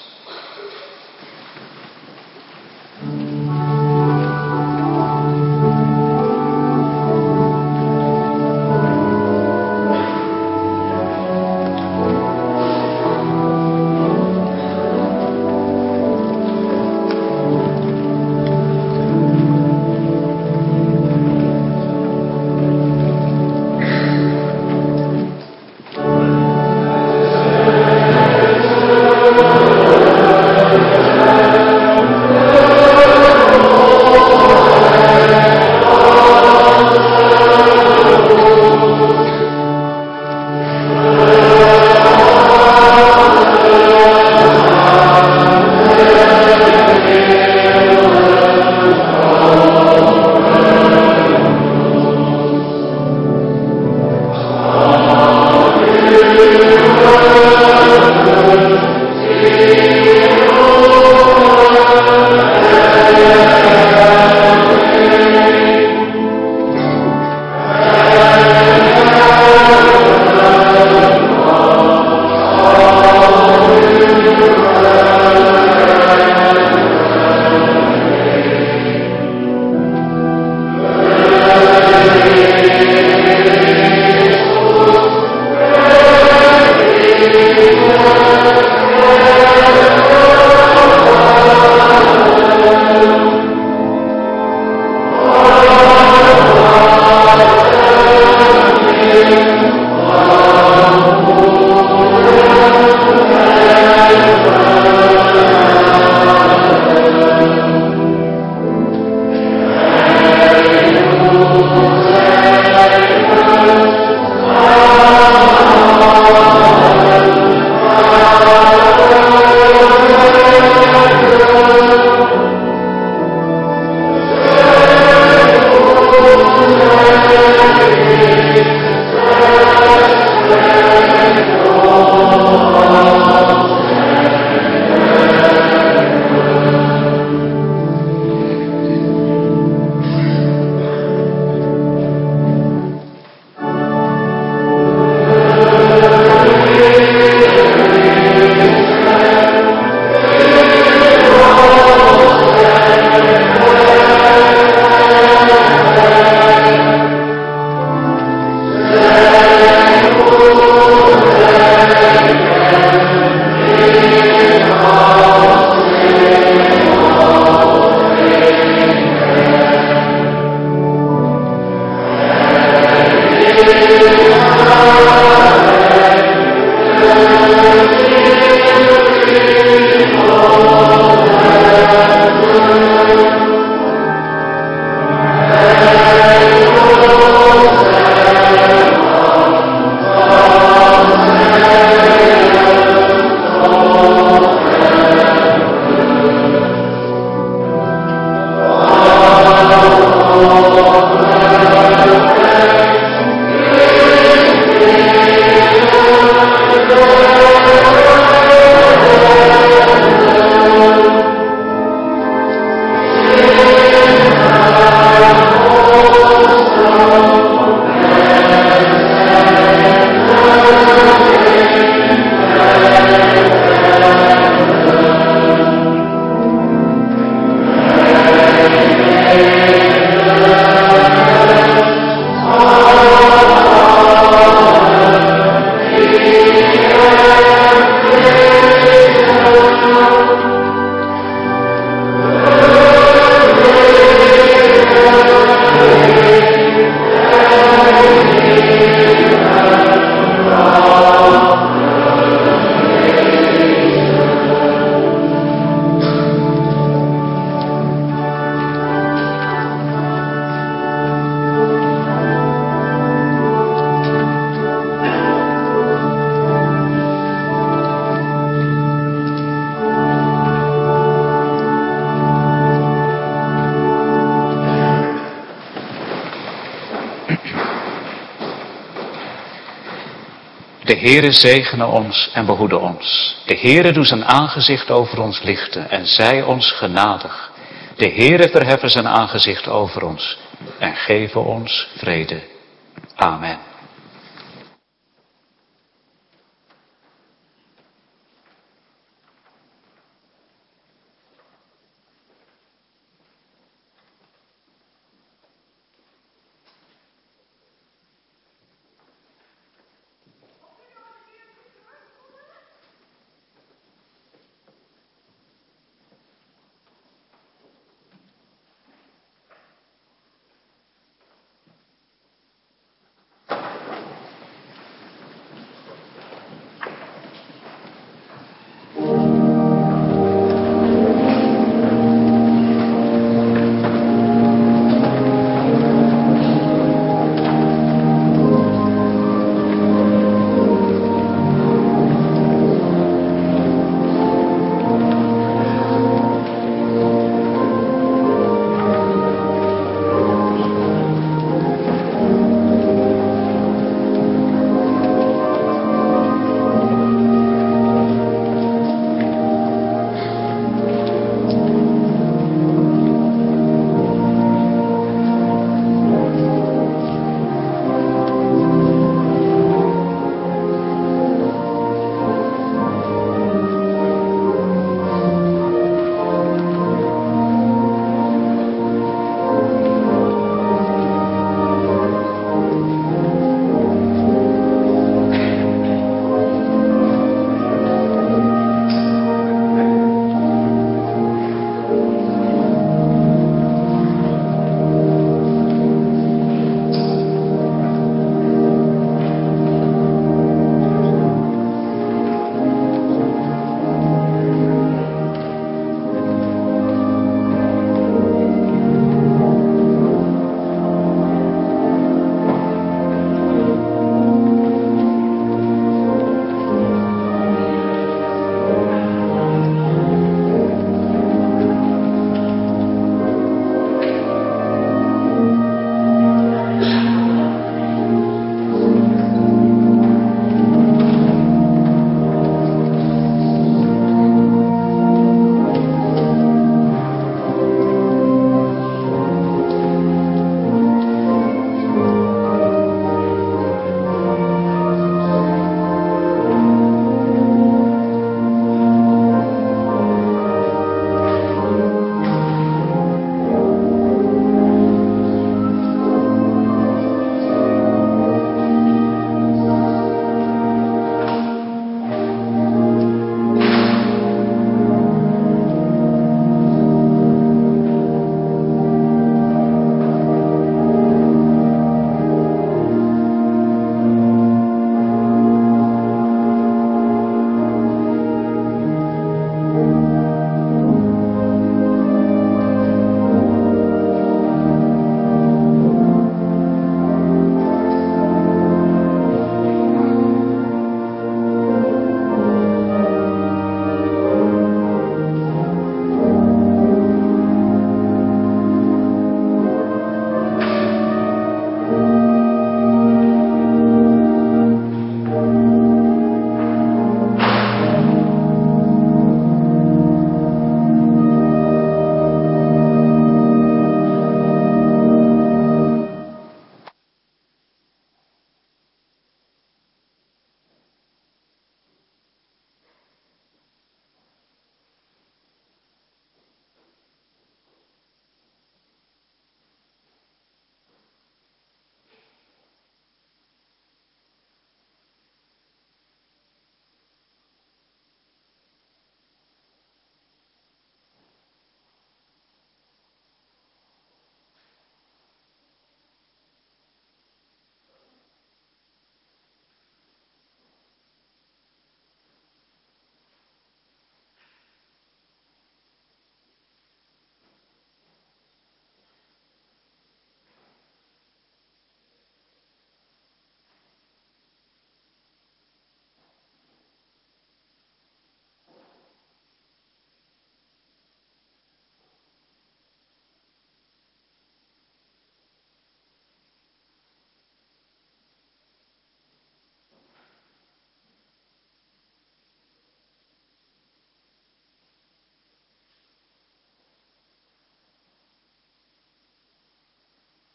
De Heere zegene ons en behoede ons. De Heere doe zijn aangezicht over ons lichten en zij ons genadig. De Heere verheffen zijn aangezicht over ons en geven ons vrede. Amen.